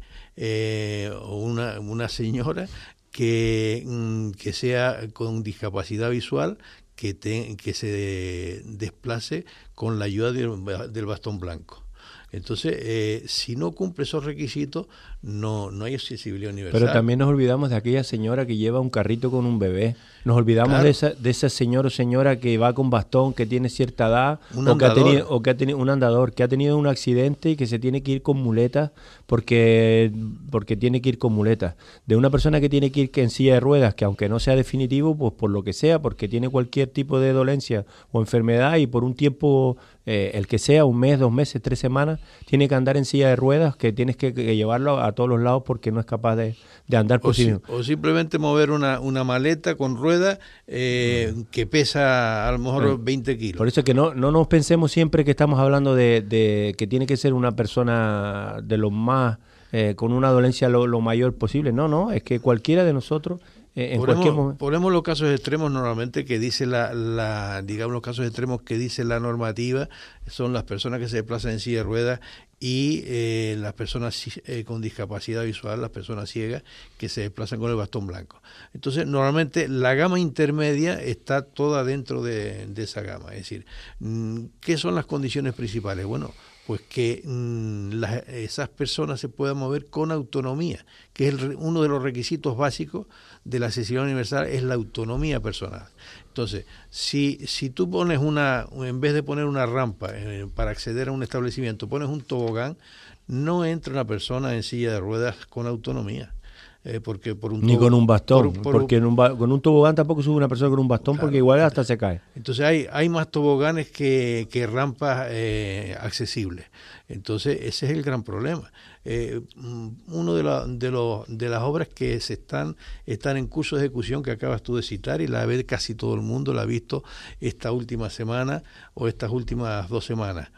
eh, o una, una señora que, que sea con discapacidad visual, que, te, que se desplace con la ayuda del, del bastón blanco. Entonces, eh, si no cumple esos requisitos, no, no hay accesibilidad universal. Pero también nos olvidamos de aquella señora que lleva un carrito con un bebé. Nos olvidamos claro. de esa de esa señor o señora que va con bastón, que tiene cierta edad, un o que, ha andador. tenido, o que ha tenido un andador, que ha tenido un accidente y que se tiene que ir con muletas porque, porque tiene que ir con muletas. De una persona que tiene que ir en silla de ruedas, que aunque no sea definitivo, pues por lo que sea, porque tiene cualquier tipo de dolencia o enfermedad y por un tiempo... Eh, el que sea, un mes, dos meses, tres semanas, tiene que andar en silla de ruedas, que tienes que, que llevarlo a todos los lados porque no es capaz de, de andar por o sí si, mismo. O simplemente mover una, una maleta con ruedas eh, mm. que pesa a lo mejor mm. veinte kilos. Por eso es que no, no nos pensemos siempre que estamos hablando de, de que tiene que ser una persona de lo más, eh, con una dolencia lo, lo mayor posible. No, no, es que cualquiera de nosotros... Eh, en ponemos, cualquier momento. Ponemos los casos extremos normalmente que dice la, la, digamos los casos extremos que dice la normativa, son las personas que se desplazan en silla de ruedas y eh, las personas eh, con discapacidad visual, las personas ciegas que se desplazan con el bastón blanco. Entonces, normalmente la gama intermedia está toda dentro de, de esa gama. Es decir, ¿qué son las condiciones principales? Bueno, pues que mmm, las, esas personas se puedan mover con autonomía, que es el, uno de los requisitos básicos de la accesibilidad universal, es la autonomía personal. Entonces, si, si tú pones una, en vez de poner una rampa eh, para acceder a un establecimiento, pones un tobogán, no entra una persona en silla de ruedas con autonomía. Eh, porque por un Ni con un bastón, por, por, porque en un ba con un tobogán tampoco sube una persona con un bastón, claro, porque igual hasta se cae. Entonces hay, hay más toboganes que, que rampas eh, accesibles. Entonces ese es el gran problema. Eh, uno de, la, de, los, de las obras que se están, están en curso de ejecución, que acabas tú de citar, y la ve casi todo el mundo, la ha visto esta última semana o estas últimas dos semanas.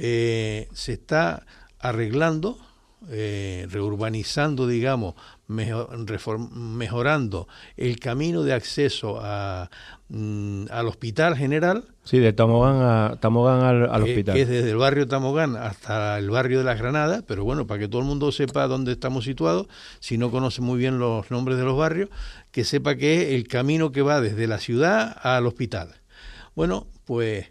Eh, se está arreglando, eh, reurbanizando, digamos, Mejor, reform, mejorando el camino de acceso a, mm, al Hospital General. Sí, de Tamogán, a, Tamogán al, al que, hospital. Que es desde el barrio Tamogán hasta el barrio de Las Granadas, pero bueno, para que todo el mundo sepa dónde estamos situados, si no conoce muy bien los nombres de los barrios, que sepa que es el camino que va desde la ciudad al hospital. Bueno, pues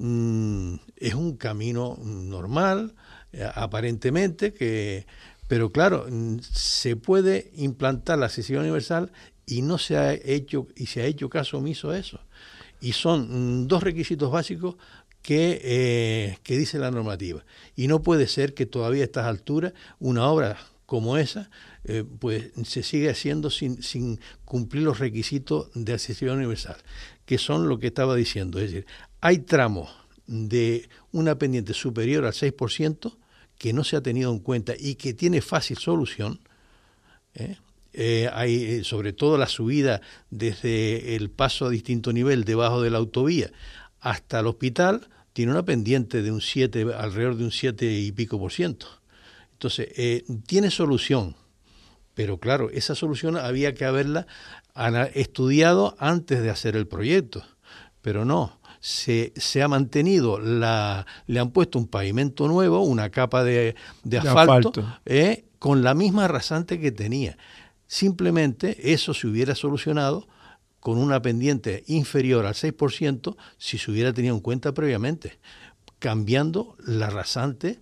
mmm, es un camino normal, eh, aparentemente, que... Pero claro, se puede implantar la accesibilidad universal y no se ha hecho y se ha hecho caso omiso a eso. Y son dos requisitos básicos que, eh, que dice la normativa. Y no puede ser que todavía a estas alturas una obra como esa, eh, pues se sigue haciendo sin, sin cumplir los requisitos de accesibilidad universal, que son lo que estaba diciendo. Es decir, hay tramos de una pendiente superior al seis por ciento que no se ha tenido en cuenta y que tiene fácil solución. ¿eh? Eh, hay sobre todo la subida desde el paso a distinto nivel debajo de la autovía hasta el hospital, tiene una pendiente de un siete, alrededor de un siete y pico por ciento. Entonces, eh, tiene solución, pero claro, esa solución había que haberla estudiado antes de hacer el proyecto, pero no, se, se ha mantenido, la, le han puesto un pavimento nuevo, una capa de, de asfalto, de asfalto. Eh, con la misma rasante que tenía. Simplemente eso se hubiera solucionado con una pendiente inferior al seis por ciento si se hubiera tenido en cuenta previamente, cambiando la rasante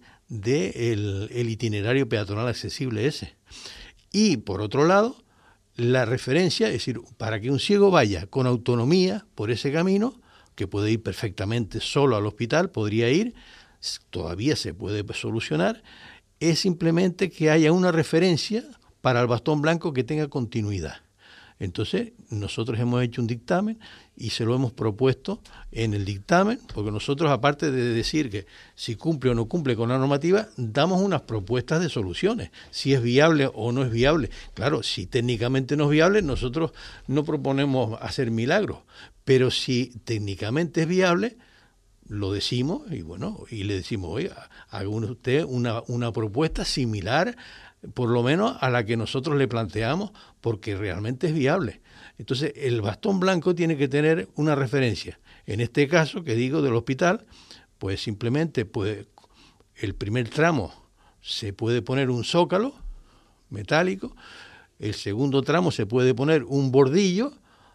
del el itinerario peatonal accesible ese. Y por otro lado, la referencia, es decir, para que un ciego vaya con autonomía por ese camino, que puede ir perfectamente solo al hospital, podría ir, todavía se puede solucionar, es simplemente que haya una referencia para el bastón blanco que tenga continuidad. Entonces, nosotros hemos hecho un dictamen y se lo hemos propuesto en el dictamen, porque nosotros, aparte de decir que si cumple o no cumple con la normativa, damos unas propuestas de soluciones, si es viable o no es viable. Claro, si técnicamente no es viable, nosotros no proponemos hacer milagros, pero si técnicamente es viable, lo decimos y bueno, y le decimos, oiga, haga usted una, una propuesta similar, por lo menos a la que nosotros le planteamos, porque realmente es viable. Entonces, el bastón blanco tiene que tener una referencia. En este caso, que digo, del hospital, pues simplemente pues, el primer tramo se puede poner un zócalo metálico, el segundo tramo se puede poner un bordillo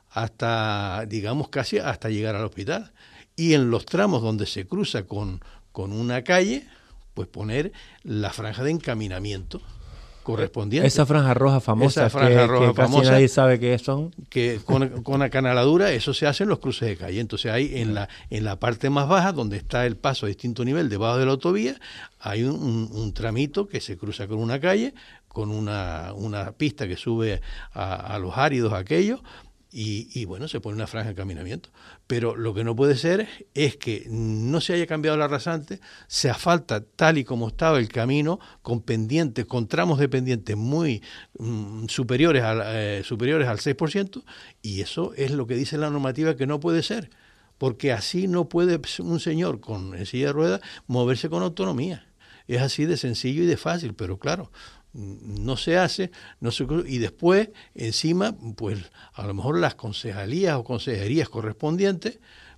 hasta, digamos, casi hasta llegar al hospital. Y en los tramos donde se cruza con, con una calle, pues poner la franja de encaminamiento correspondiente. Esa franja roja famosa, Esa franja que, roja que casi famosa, nadie sabe qué son. Que con, con acanaladura, eso se hace en los cruces de calle. Entonces hay en la en la parte más baja, donde está el paso a distinto nivel debajo de la autovía, hay un, un, un tramito que se cruza con una calle, con una, una pista que sube a, a los áridos aquellos, y, y bueno, se pone una franja de encaminamiento. Pero lo que no puede ser es que no se haya cambiado la rasante, se asfalta tal y como estaba el camino, con pendientes, con tramos de pendientes muy mm, superiores, al, eh, superiores al seis por ciento, y eso es lo que dice la normativa que no puede ser, porque así no puede un señor con en silla de ruedas moverse con autonomía. Es así de sencillo y de fácil, pero claro, no se hace, no se, y después encima pues a lo mejor las concejalías o consejerías correspondientes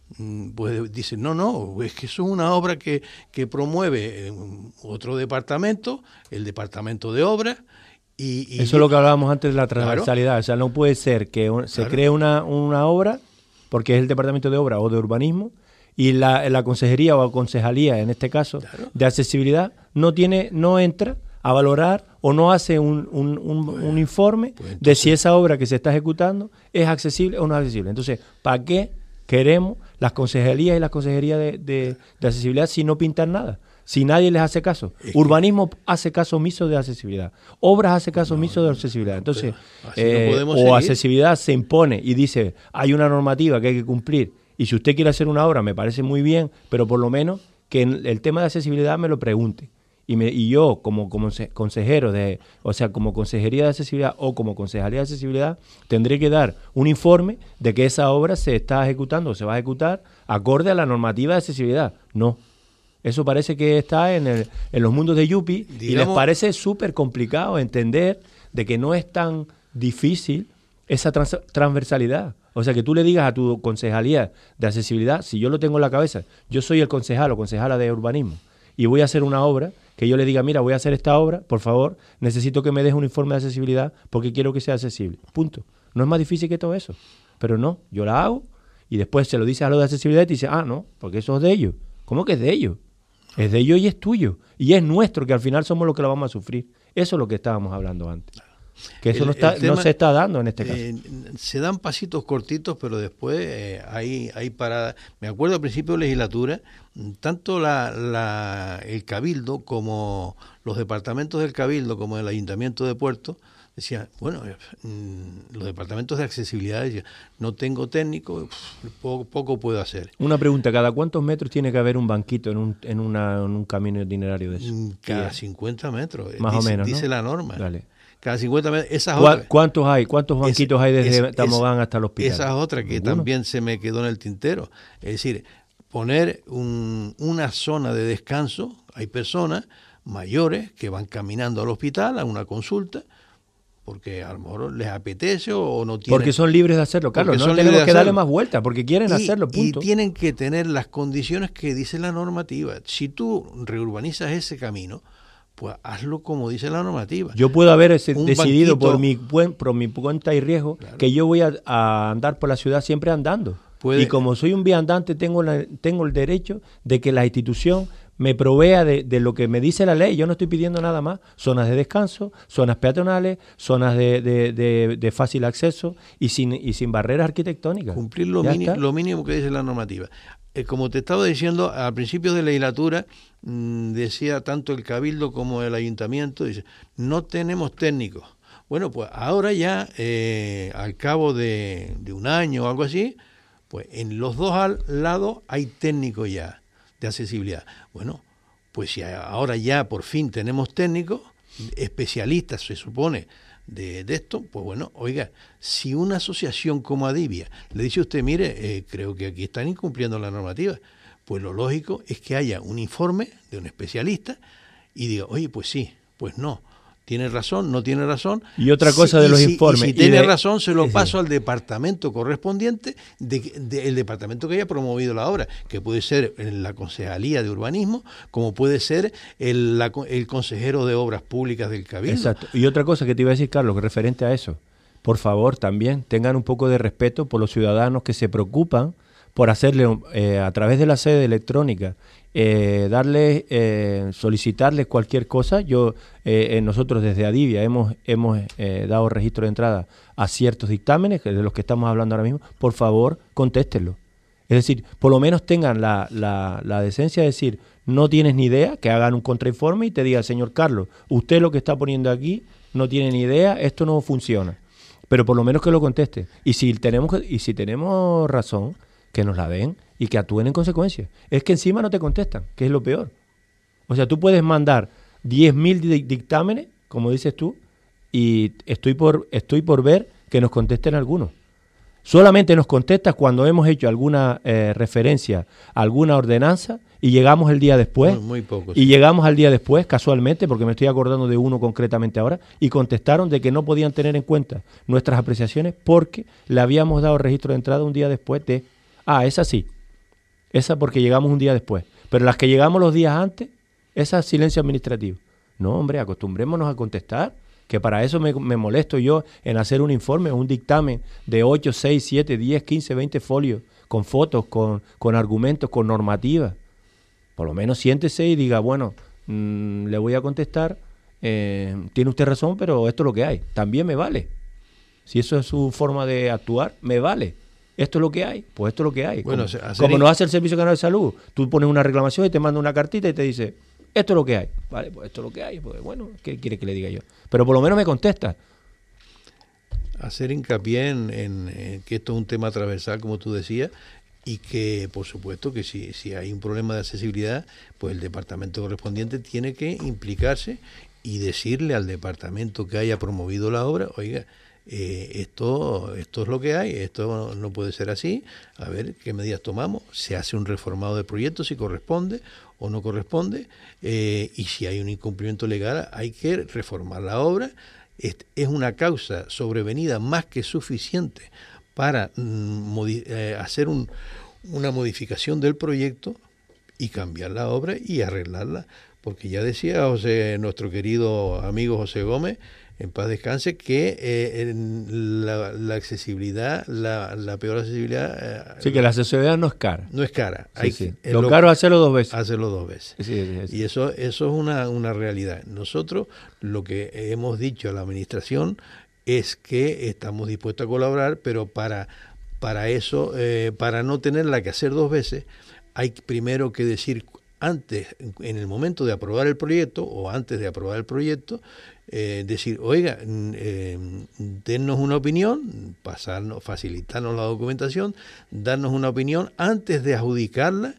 pues dicen no, no, es que eso es una obra que, que promueve otro departamento, el departamento de obras, y, y eso es lo que hablábamos antes de la transversalidad. Claro. O sea, no puede ser que un, se claro. cree una, una obra porque es el departamento de obra o de urbanismo y la, la consejería o concejalía en este caso claro. de accesibilidad no tiene, no entra a valorar o no hace un, un, un, pues, un informe pues entonces, de si esa obra que se está ejecutando es accesible o no es accesible. Entonces, ¿para qué queremos las consejerías y las consejerías de, de, de accesibilidad si no pintan nada? Si nadie les hace caso. Urbanismo que, hace caso omiso de accesibilidad. Obras hace caso omiso no, de accesibilidad. Entonces, eh, no o seguir. Accesibilidad se impone y dice, hay una normativa que hay que cumplir y si usted quiere hacer una obra me parece muy bien, pero por lo menos que en el tema de accesibilidad me lo pregunte. Y, me, y yo como, como consejero, de, o sea, como consejería de accesibilidad o como concejalía de accesibilidad, tendré que dar un informe de que esa obra se está ejecutando o se va a ejecutar acorde a la normativa de accesibilidad. No. Eso parece que está en, el, en los mundos de Yupi y les parece súper complicado entender de que no es tan difícil esa trans, transversalidad. O sea, que tú le digas a tu concejalía de accesibilidad, si yo lo tengo en la cabeza, yo soy el concejal o concejala de urbanismo y voy a hacer una obra, que yo le diga, mira, voy a hacer esta obra, por favor, necesito que me des un informe de accesibilidad porque quiero que sea accesible. Punto. No es más difícil que todo eso. Pero no, yo la hago y después se lo dices a los de accesibilidad y te dice, ah, no, porque eso es de ellos. ¿Cómo que es de ellos? Es de ellos y es tuyo. Y es nuestro, que al final somos los que lo vamos a sufrir. Eso es lo que estábamos hablando antes. Que eso El- no, está, el tema, no se está dando en este caso. Eh, se dan pasitos cortitos, pero después eh, hay, hay paradas. Me acuerdo al principio de legislatura, tanto la, la, el Cabildo como los departamentos del Cabildo, como el Ayuntamiento de Puerto, decían, bueno, mm, los departamentos de accesibilidad decían, no tengo técnico, pf, poco, poco puedo hacer. Una pregunta, ¿cada cuántos metros tiene que haber un banquito en un, en una, en un camino itinerario de eso? Mm, Cada Y- cincuenta metros, eh, Más dice, o menos, ¿no? dice la norma. Dale. Cada cincuenta metros, esas ¿Cuá- otras. ¿Cuántos hay? ¿Cuántos banquitos Ese- hay desde ese- Tamogán ese- hasta el hospital? Esa es otra que ¿Ninguno? también se me quedó en el tintero. Es decir, poner un- una zona de descanso. Hay personas mayores que van caminando al hospital a una consulta porque a lo mejor les apetece o no tienen... Porque son libres de hacerlo, Carlos. Porque No son tenemos libres de que darle hacerlo. más vueltas porque quieren y, hacerlo, y punto. tienen que tener las condiciones que dice la normativa. Si tú reurbanizas ese camino, pues hazlo como dice la normativa. Yo puedo haber ese- Un decidido por banquito- mi, buen- por mi cuenta y riesgo Claro. que yo voy a, a andar por la ciudad siempre andando. Puede- Y como soy un viandante, tengo, la- tengo el derecho de que la institución me provea de, de lo que me dice la ley. Yo no estoy pidiendo nada más. Zonas de descanso, zonas peatonales, zonas de, de- de- de fácil acceso y sin, y sin barreras arquitectónicas. Cumplir lo, Ya mini- está. lo mínimo que dice la normativa. Eh, como te estaba diciendo, al principio de legislatura mmm, decía tanto el Cabildo como el Ayuntamiento, dice, no tenemos técnicos. Bueno, pues ahora ya, eh, al cabo de, de un año o algo así, pues en los dos al lados hay técnicos ya de accesibilidad. Bueno, pues si ahora ya por fin tenemos técnicos, especialistas se supone, de, de esto, pues bueno, oiga, si una asociación como Adivia le dice a usted, mire, eh, creo que aquí están incumpliendo la normativa, pues lo lógico es que haya un informe de un especialista y diga, oye, pues sí, pues no, tiene razón, no tiene razón. Y otra cosa Sí, de y los si- informes. Y si y tiene de- razón, se lo sí, sí. paso al departamento correspondiente, de, de- el departamento que haya promovido la obra, que puede ser en la Concejalía de Urbanismo, como puede ser el, la- el consejero de Obras Públicas del Cabildo. Exacto. Y otra cosa que te iba a decir, Carlos, que referente a eso, por favor, también tengan un poco de respeto por los ciudadanos que se preocupan por hacerle, eh, a través de la sede electrónica, eh, darles, eh, solicitarles cualquier cosa. Yo, eh, eh, nosotros desde Adivia hemos, hemos eh, dado registro de entrada a ciertos dictámenes, que de los que estamos hablando ahora mismo. Por favor, contéstenlo. Es decir, por lo menos tengan la, la, la decencia de decir, no tienes ni idea, que hagan un contrainforme y te diga, señor Carlos, usted lo que está poniendo aquí no tiene ni idea, esto no funciona. Pero por lo menos que lo conteste. Y si tenemos, que- y si tenemos razón, que nos la den y que actúen en consecuencia. Es que encima no te contestan, que es lo peor. O sea, tú puedes mandar diez mil di- dictámenes, como dices tú, y estoy por, estoy por ver que nos contesten algunos. Solamente nos contestas cuando hemos hecho alguna eh, referencia a alguna ordenanza y llegamos el día después. Muy, muy poco, Y sí. llegamos al día después, casualmente, porque me estoy acordando de uno concretamente ahora, y contestaron de que no podían tener en cuenta nuestras apreciaciones porque le habíamos dado registro de entrada un día después de... Ah, esa sí. Esa porque llegamos un día después. Pero las que llegamos los días antes, esa es silencio administrativo. No, hombre, acostumbrémonos a contestar, que para eso me, me molesto yo en hacer un informe, un dictamen de ocho, seis, siete, diez, quince, veinte folios, con fotos, con, con argumentos, con normativas. Por lo menos siéntese y diga, bueno, mmm, le voy a contestar, eh, tiene usted razón, pero esto es lo que hay. También me vale. Si eso es su forma de actuar, me vale. Esto es lo que hay, pues esto es lo que hay. Bueno, como hacer como in- nos hace el Servicio Canario de Salud, tú pones una reclamación y te manda una cartita y te dice, esto es lo que hay. Vale, pues esto es lo que hay. Pues bueno, ¿qué quiere que le diga yo? Pero por lo menos me contesta. Hacer hincapié en, en, en que esto es un tema transversal, como tú decías, y que, por supuesto, que si, si hay un problema de accesibilidad, pues el departamento correspondiente tiene que implicarse y decirle al departamento que haya promovido la obra, oiga, eh, esto, esto es lo que hay, esto no puede ser así, a ver qué medidas tomamos, se hace un reformado de proyecto si corresponde o no corresponde, eh, y si hay un incumplimiento legal hay que reformar la obra. Es, es una causa sobrevenida más que suficiente para mm, modi- eh, hacer un, una modificación del proyecto y cambiar la obra y arreglarla, porque ya decía José, nuestro querido amigo José Gómez, en paz descanse, que eh, en la, la accesibilidad, la, la peor accesibilidad... Eh, sí, que la accesibilidad no es cara. No es cara. Sí, Hay, sí. eh, Lo, lo caro es hacerlo dos veces. Hacerlo dos veces. Sí, sí, sí. Y eso, eso es una, una realidad. Nosotros lo que hemos dicho a la administración es que estamos dispuestos a colaborar, pero para, para eso, eh, para no tenerla que hacer dos veces, hay primero que decir antes, en el momento de aprobar el proyecto o antes de aprobar el proyecto, eh, decir, oiga, eh, dennos una opinión, pasarnos, facilitarnos la documentación, darnos una opinión antes de adjudicarla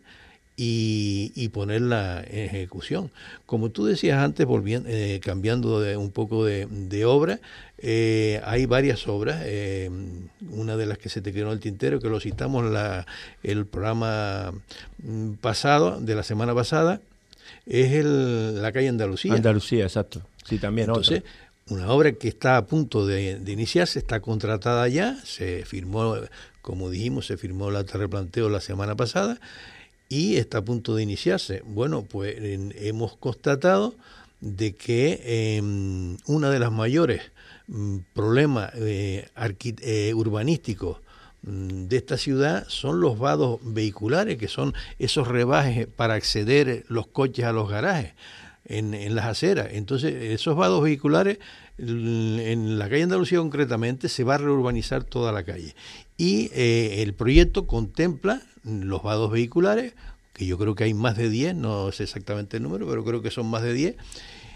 y, y ponerla en ejecución. Como tú decías antes, volviendo, eh, cambiando de, un poco de, de obra, eh, hay varias obras, eh, una de las que se te quedó en el tintero, que lo citamos la el programa pasado, de la semana pasada, es el, la calle Andalucía. Andalucía, exacto. Sí, también. Entonces, otra. Una obra que está a punto de, de iniciarse, está contratada ya, se firmó, como dijimos, se firmó el acta de replanteo la semana pasada y está a punto de iniciarse. Bueno, pues en, hemos constatado de que eh, una de las mayores mm, problemas eh, arqui, eh, urbanísticos mm, de esta ciudad son los vados vehiculares, que son esos rebajes para acceder los coches a los garajes en, en las aceras. Entonces, esos vados vehiculares, en la calle Andalucía concretamente, se va a reurbanizar toda la calle. Y eh, el proyecto contempla los vados vehiculares, que yo creo que hay más de diez, no sé exactamente el número, pero creo que son más de diez.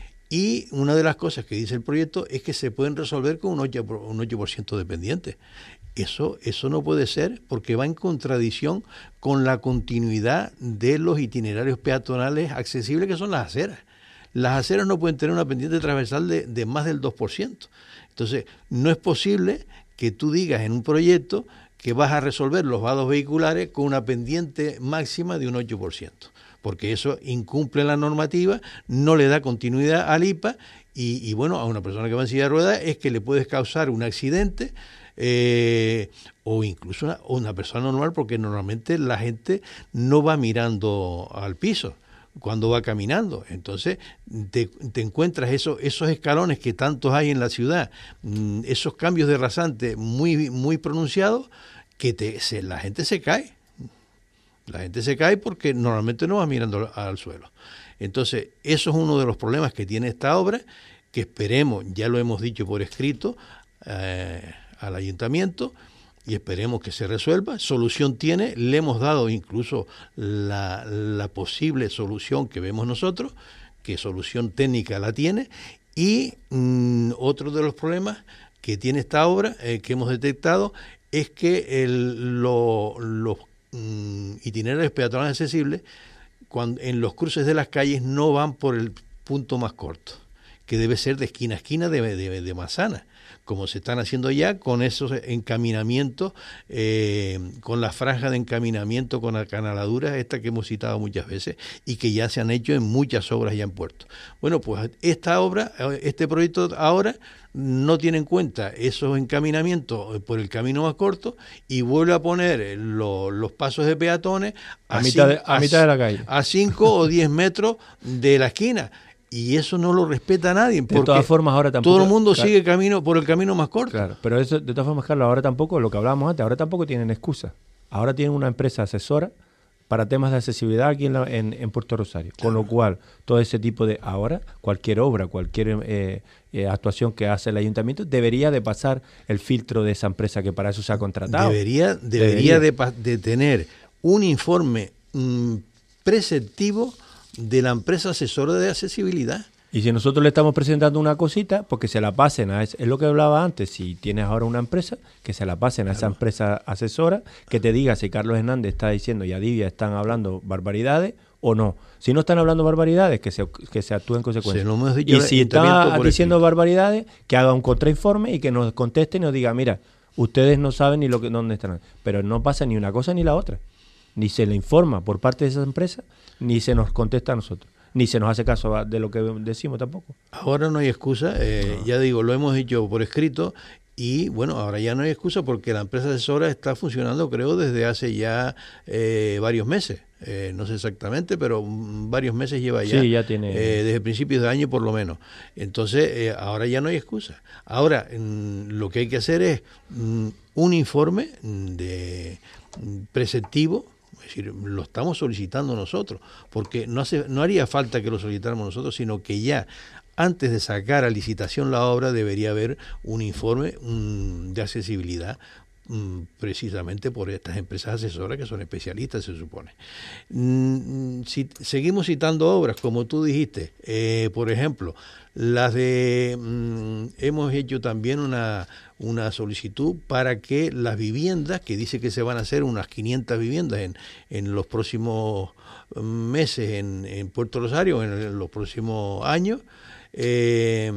Y una de las cosas que dice el proyecto es que se pueden resolver con un ocho por ciento de pendientes. Eso, eso no puede ser, porque va en contradicción con la continuidad de los itinerarios peatonales accesibles, que son las aceras. Las aceras no pueden tener una pendiente transversal de, de más del dos por ciento. Entonces, no es posible que tú digas en un proyecto que vas a resolver los vados vehiculares con una pendiente máxima de un ocho por ciento, porque eso incumple la normativa, no le da continuidad al I P A y, y bueno, a una persona que va en silla de ruedas es que le puedes causar un accidente eh, o incluso una, una persona normal, porque normalmente la gente no va mirando al piso cuando va caminando. Entonces te, te encuentras eso, esos escalones que tantos hay en la ciudad, esos cambios de rasante muy, muy pronunciados, que te, se, la gente se cae. La gente se cae porque normalmente no va mirando al, al suelo. Entonces, eso es uno de los problemas que tiene esta obra, que esperemos, ya lo hemos dicho por escrito, eh, al ayuntamiento, y esperemos que se resuelva. Solución tiene, le hemos dado incluso la, la posible solución que vemos nosotros, que solución técnica la tiene, y mmm, otro de los problemas que tiene esta obra, eh, que hemos detectado, es que el, lo, los mmm, itinerarios peatonales accesibles, cuando, en los cruces de las calles, no van por el punto más corto, que debe ser de esquina a esquina de, de, de manzana, como se están haciendo ya con esos encaminamientos, eh, con la franja de encaminamiento, con acanaladuras, esta que hemos citado muchas veces, y que ya se han hecho en muchas obras ya en Puerto. Bueno, pues esta obra, este proyecto ahora no tiene en cuenta esos encaminamientos por el camino más corto y vuelve a poner lo, los pasos de peatones a, a, mitad, de, a, a mitad de la calle, a cinco o diez metros de la esquina. Y eso no lo respeta nadie, porque de todas formas, ahora tampoco, todo el mundo claro, sigue camino por el camino más corto. Claro, pero eso, de todas formas, Carlos, ahora tampoco, lo que hablábamos antes, ahora tampoco tienen excusa. Ahora tienen una empresa asesora para temas de accesibilidad aquí en, la, en, en Puerto Rosario. Claro. Con lo cual, todo ese tipo de... Ahora, cualquier obra, cualquier eh, eh, actuación que hace el ayuntamiento, debería de pasar el filtro de esa empresa que para eso se ha contratado. Debería, debería, debería. De, de tener un informe mmm, preceptivo de la empresa asesora de accesibilidad. Y si nosotros le estamos presentando una cosita, porque se la pasen a... Es, es lo que hablaba antes, si tienes ahora una empresa, que se la pasen a claro. esa empresa asesora, que te diga si Carlos Hernández está diciendo y Adivia están hablando barbaridades o no. Si no están hablando barbaridades, que se, que se actúe en consecuencia. Y si están diciendo escrito. barbaridades, que haga un contrainforme y que nos conteste y nos diga, mira, ustedes no saben ni lo que dónde están. Pero no pasa ni una cosa ni la otra. Ni se le informa por parte de esa empresa, ni se nos contesta a nosotros. Ni se nos hace caso de lo que decimos tampoco. Ahora no hay excusa, eh, no. ya digo, lo hemos dicho por escrito y bueno, ahora ya no hay excusa porque la empresa asesora está funcionando creo desde hace ya eh, varios meses. Eh, no sé exactamente, pero varios meses lleva ya. Sí, ya tiene. Eh, desde principios de año por lo menos. Entonces, eh, ahora ya no hay excusa. Ahora, mm, lo que hay que hacer es mm, un informe de mm, preceptivo. Es decir, lo estamos solicitando nosotros, porque no hace, no haría falta que lo solicitáramos nosotros, sino que ya antes de sacar a licitación la obra debería haber un informe un, de accesibilidad, um, precisamente por estas empresas asesoras que son especialistas, se supone. Mm, si, seguimos citando obras, como tú dijiste, eh, por ejemplo, las de... Mm, hemos hecho también una... una solicitud para que las viviendas, que dice que se van a hacer unas quinientas viviendas en, en los próximos meses en, en Puerto Rosario, en, en los próximos años, eh,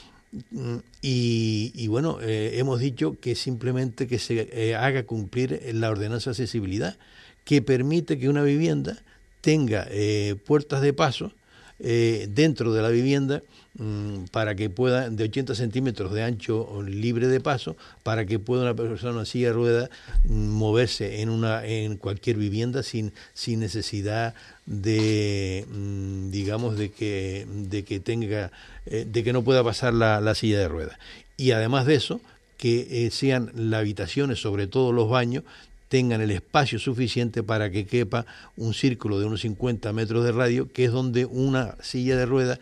y, y bueno, eh, hemos dicho que simplemente que se eh, haga cumplir la ordenanza de accesibilidad, que permite que una vivienda tenga eh, puertas de paso eh, dentro de la vivienda, para que pueda, de ochenta centímetros de ancho libre de paso, para que pueda una persona en silla de ruedas moverse en una en cualquier vivienda sin sin necesidad de, digamos, de que de que tenga de que no pueda pasar la, la silla de ruedas. Y además de eso, que eh, sean las habitaciones, sobre todo los baños, tengan el espacio suficiente para que quepa un círculo de unos cincuenta metros de radio, que es donde una silla de ruedas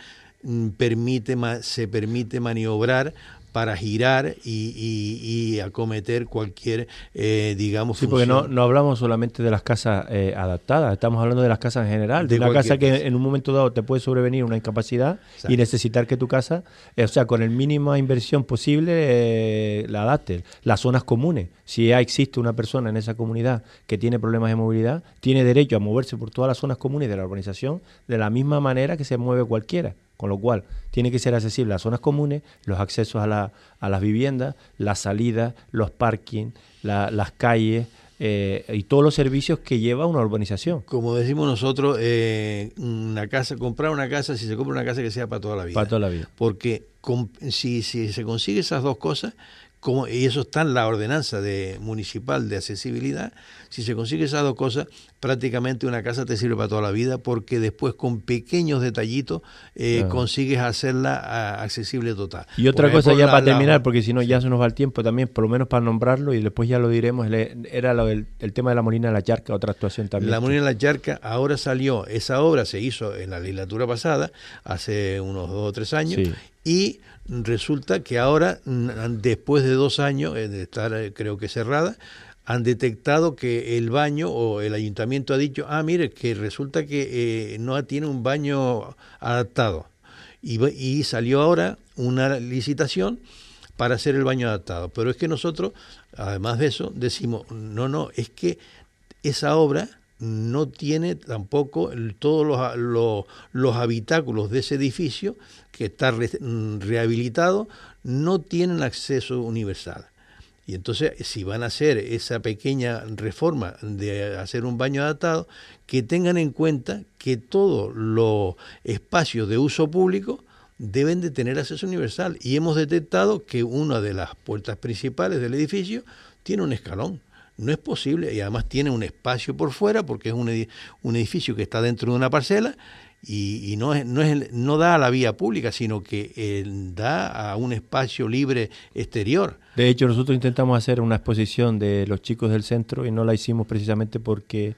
permite se permite maniobrar para girar y, y, y acometer cualquier, eh, digamos, sí, porque no, no hablamos solamente de las casas eh, adaptadas, estamos hablando de las casas en general, de, de una casa que casa. En un momento dado te puede sobrevenir una incapacidad. Exacto. Y necesitar que tu casa, eh, o sea, con el mínima inversión posible, eh, la adapte. Las zonas comunes, si ya existe una persona en esa comunidad que tiene problemas de movilidad, tiene derecho a moverse por todas las zonas comunes de la urbanización de la misma manera que se mueve cualquiera. Con lo cual, tiene que ser accesible las zonas comunes, los accesos a, la, a las viviendas, las salidas, los parkings, la, las calles eh, y todos los servicios que lleva una urbanización. Como decimos nosotros, eh, una casa, comprar una casa, si se compra una casa que sea para toda la vida. Para toda la vida. Porque con, si, si se consigue esas dos cosas, como, y eso está en la ordenanza de municipal de accesibilidad, si se consigue esas dos cosas, prácticamente una casa te sirve para toda la vida, porque después con pequeños detallitos eh, claro. consigues hacerla a, accesible total. Y otra por cosa ejemplo, ya la, para terminar, la, porque si no ya se nos va el tiempo también, por lo menos para nombrarlo, y después ya lo diremos, era lo, el, el tema de la Molina de la Charca, otra actuación también. La Molina de la Charca ahora salió, esa obra se hizo en la legislatura pasada, hace unos dos o tres años, sí. Y resulta que ahora, después de dos años de estar creo que cerrada, han detectado que el baño o el ayuntamiento ha dicho, ah, mire, que resulta que eh, no tiene un baño adaptado. Y, y salió ahora una licitación para hacer el baño adaptado. Pero es que nosotros, además de eso, decimos, no, no, es que esa obra no tiene tampoco el, todos los, los, los habitáculos de ese edificio que está re, rehabilitado, no tienen acceso universal. Y entonces, si van a hacer esa pequeña reforma de hacer un baño adaptado, que tengan en cuenta que todos los espacios de uso público deben de tener acceso universal. Y hemos detectado que una de las puertas principales del edificio tiene un escalón. No es posible, y además tiene un espacio por fuera, porque es un, ed- un edificio que está dentro de una parcela, y, y no, es, no, es, no da a la vía pública, sino que eh, da a un espacio libre exterior. De hecho, nosotros intentamos hacer una exposición de los chicos del centro y no la hicimos precisamente porque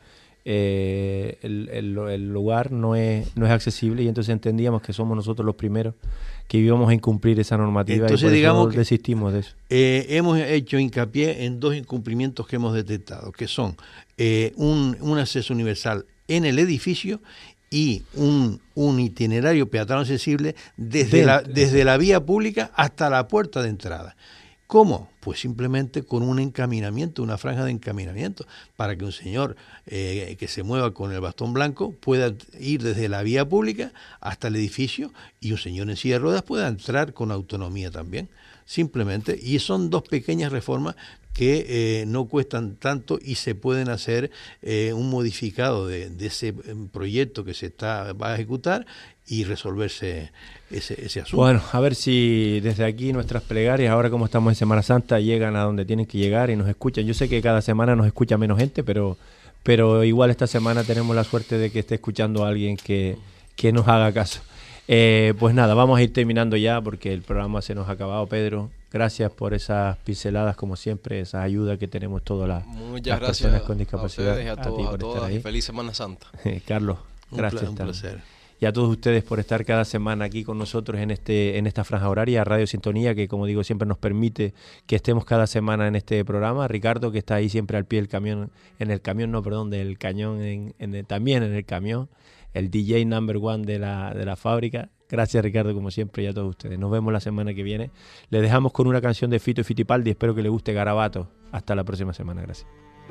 eh, el, el, el lugar no es, no es accesible, y entonces entendíamos que somos nosotros los primeros que íbamos a incumplir esa normativa. Entonces, y por digamos eso que desistimos de eso. Eh, hemos hecho hincapié en dos incumplimientos que hemos detectado, que son eh, un, un acceso universal en el edificio y un, un itinerario peatonal accesible desde, de, la, desde la vía pública hasta la puerta de entrada. ¿Cómo? Pues simplemente con un encaminamiento, una franja de encaminamiento, para que un señor eh, que se mueva con el bastón blanco pueda ir desde la vía pública hasta el edificio, y un señor en silla de ruedas pueda entrar con autonomía también. Simplemente, y son dos pequeñas reformas que eh, no cuestan tanto y se pueden hacer eh, un modificado de, de ese proyecto que se está va a ejecutar y resolverse ese, ese asunto. Bueno, a ver si desde aquí nuestras plegarias, ahora como estamos en Semana Santa, llegan a donde tienen que llegar y nos escuchan. Yo sé que cada semana nos escucha menos gente, pero pero igual esta semana tenemos la suerte de que esté escuchando a alguien que, que nos haga caso. Eh, pues nada, vamos a ir terminando ya porque el programa se nos ha acabado. Pedro, gracias por esas pinceladas, como siempre, esas ayudas que tenemos todas las, las personas con discapacidad. A ustedes, a, a todos, ti por a todas, estar ahí. Y feliz Semana Santa. Carlos, gracias. Un, pla un placer. Y a todos ustedes por estar cada semana aquí con nosotros en este en esta franja horaria, Radio Sintonía, que como digo siempre nos permite que estemos cada semana en este programa. Ricardo, que está ahí siempre al pie del camión, en el camión, no, perdón, del cañón, en, en el, también en el camión, el D J number one de la, de la fábrica. Gracias, Ricardo, como siempre, y a todos ustedes. Nos vemos la semana que viene. Les dejamos con una canción de Fito y Fitipaldi. Espero que les guste Garabato. Hasta la próxima semana. Gracias.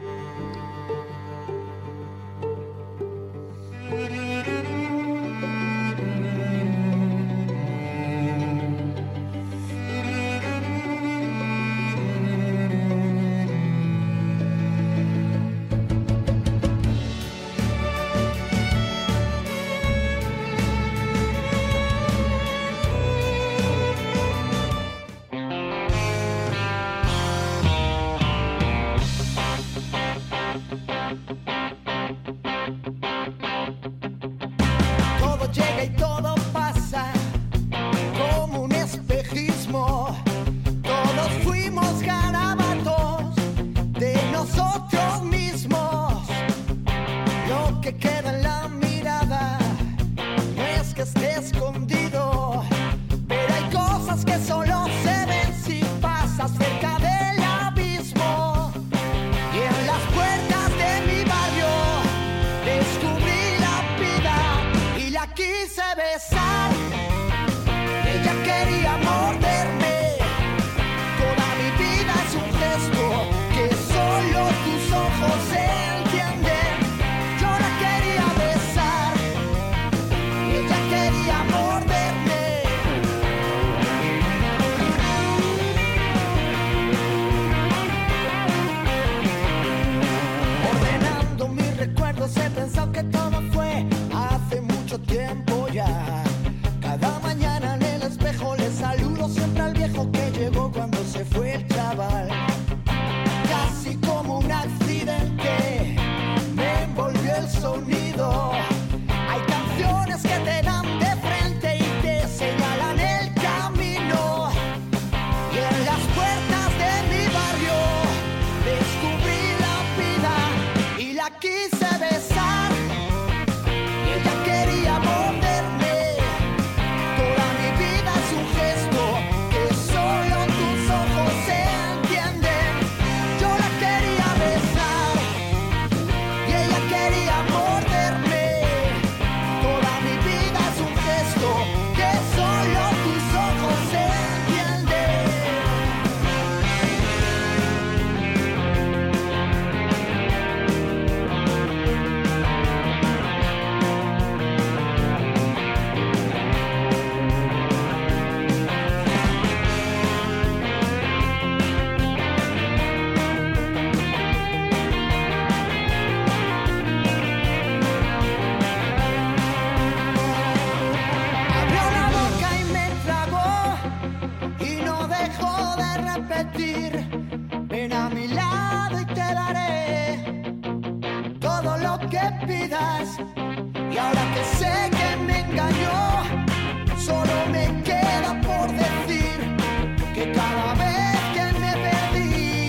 Y ahora que sé que me engañó, solo me queda por decir que cada vez que me perdí,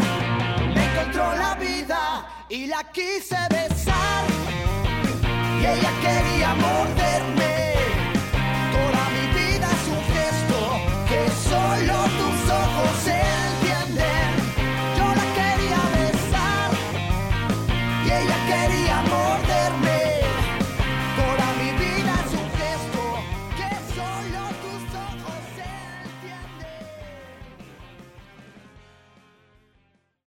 me encontró la vida y la quise besar. Y ella quería morder.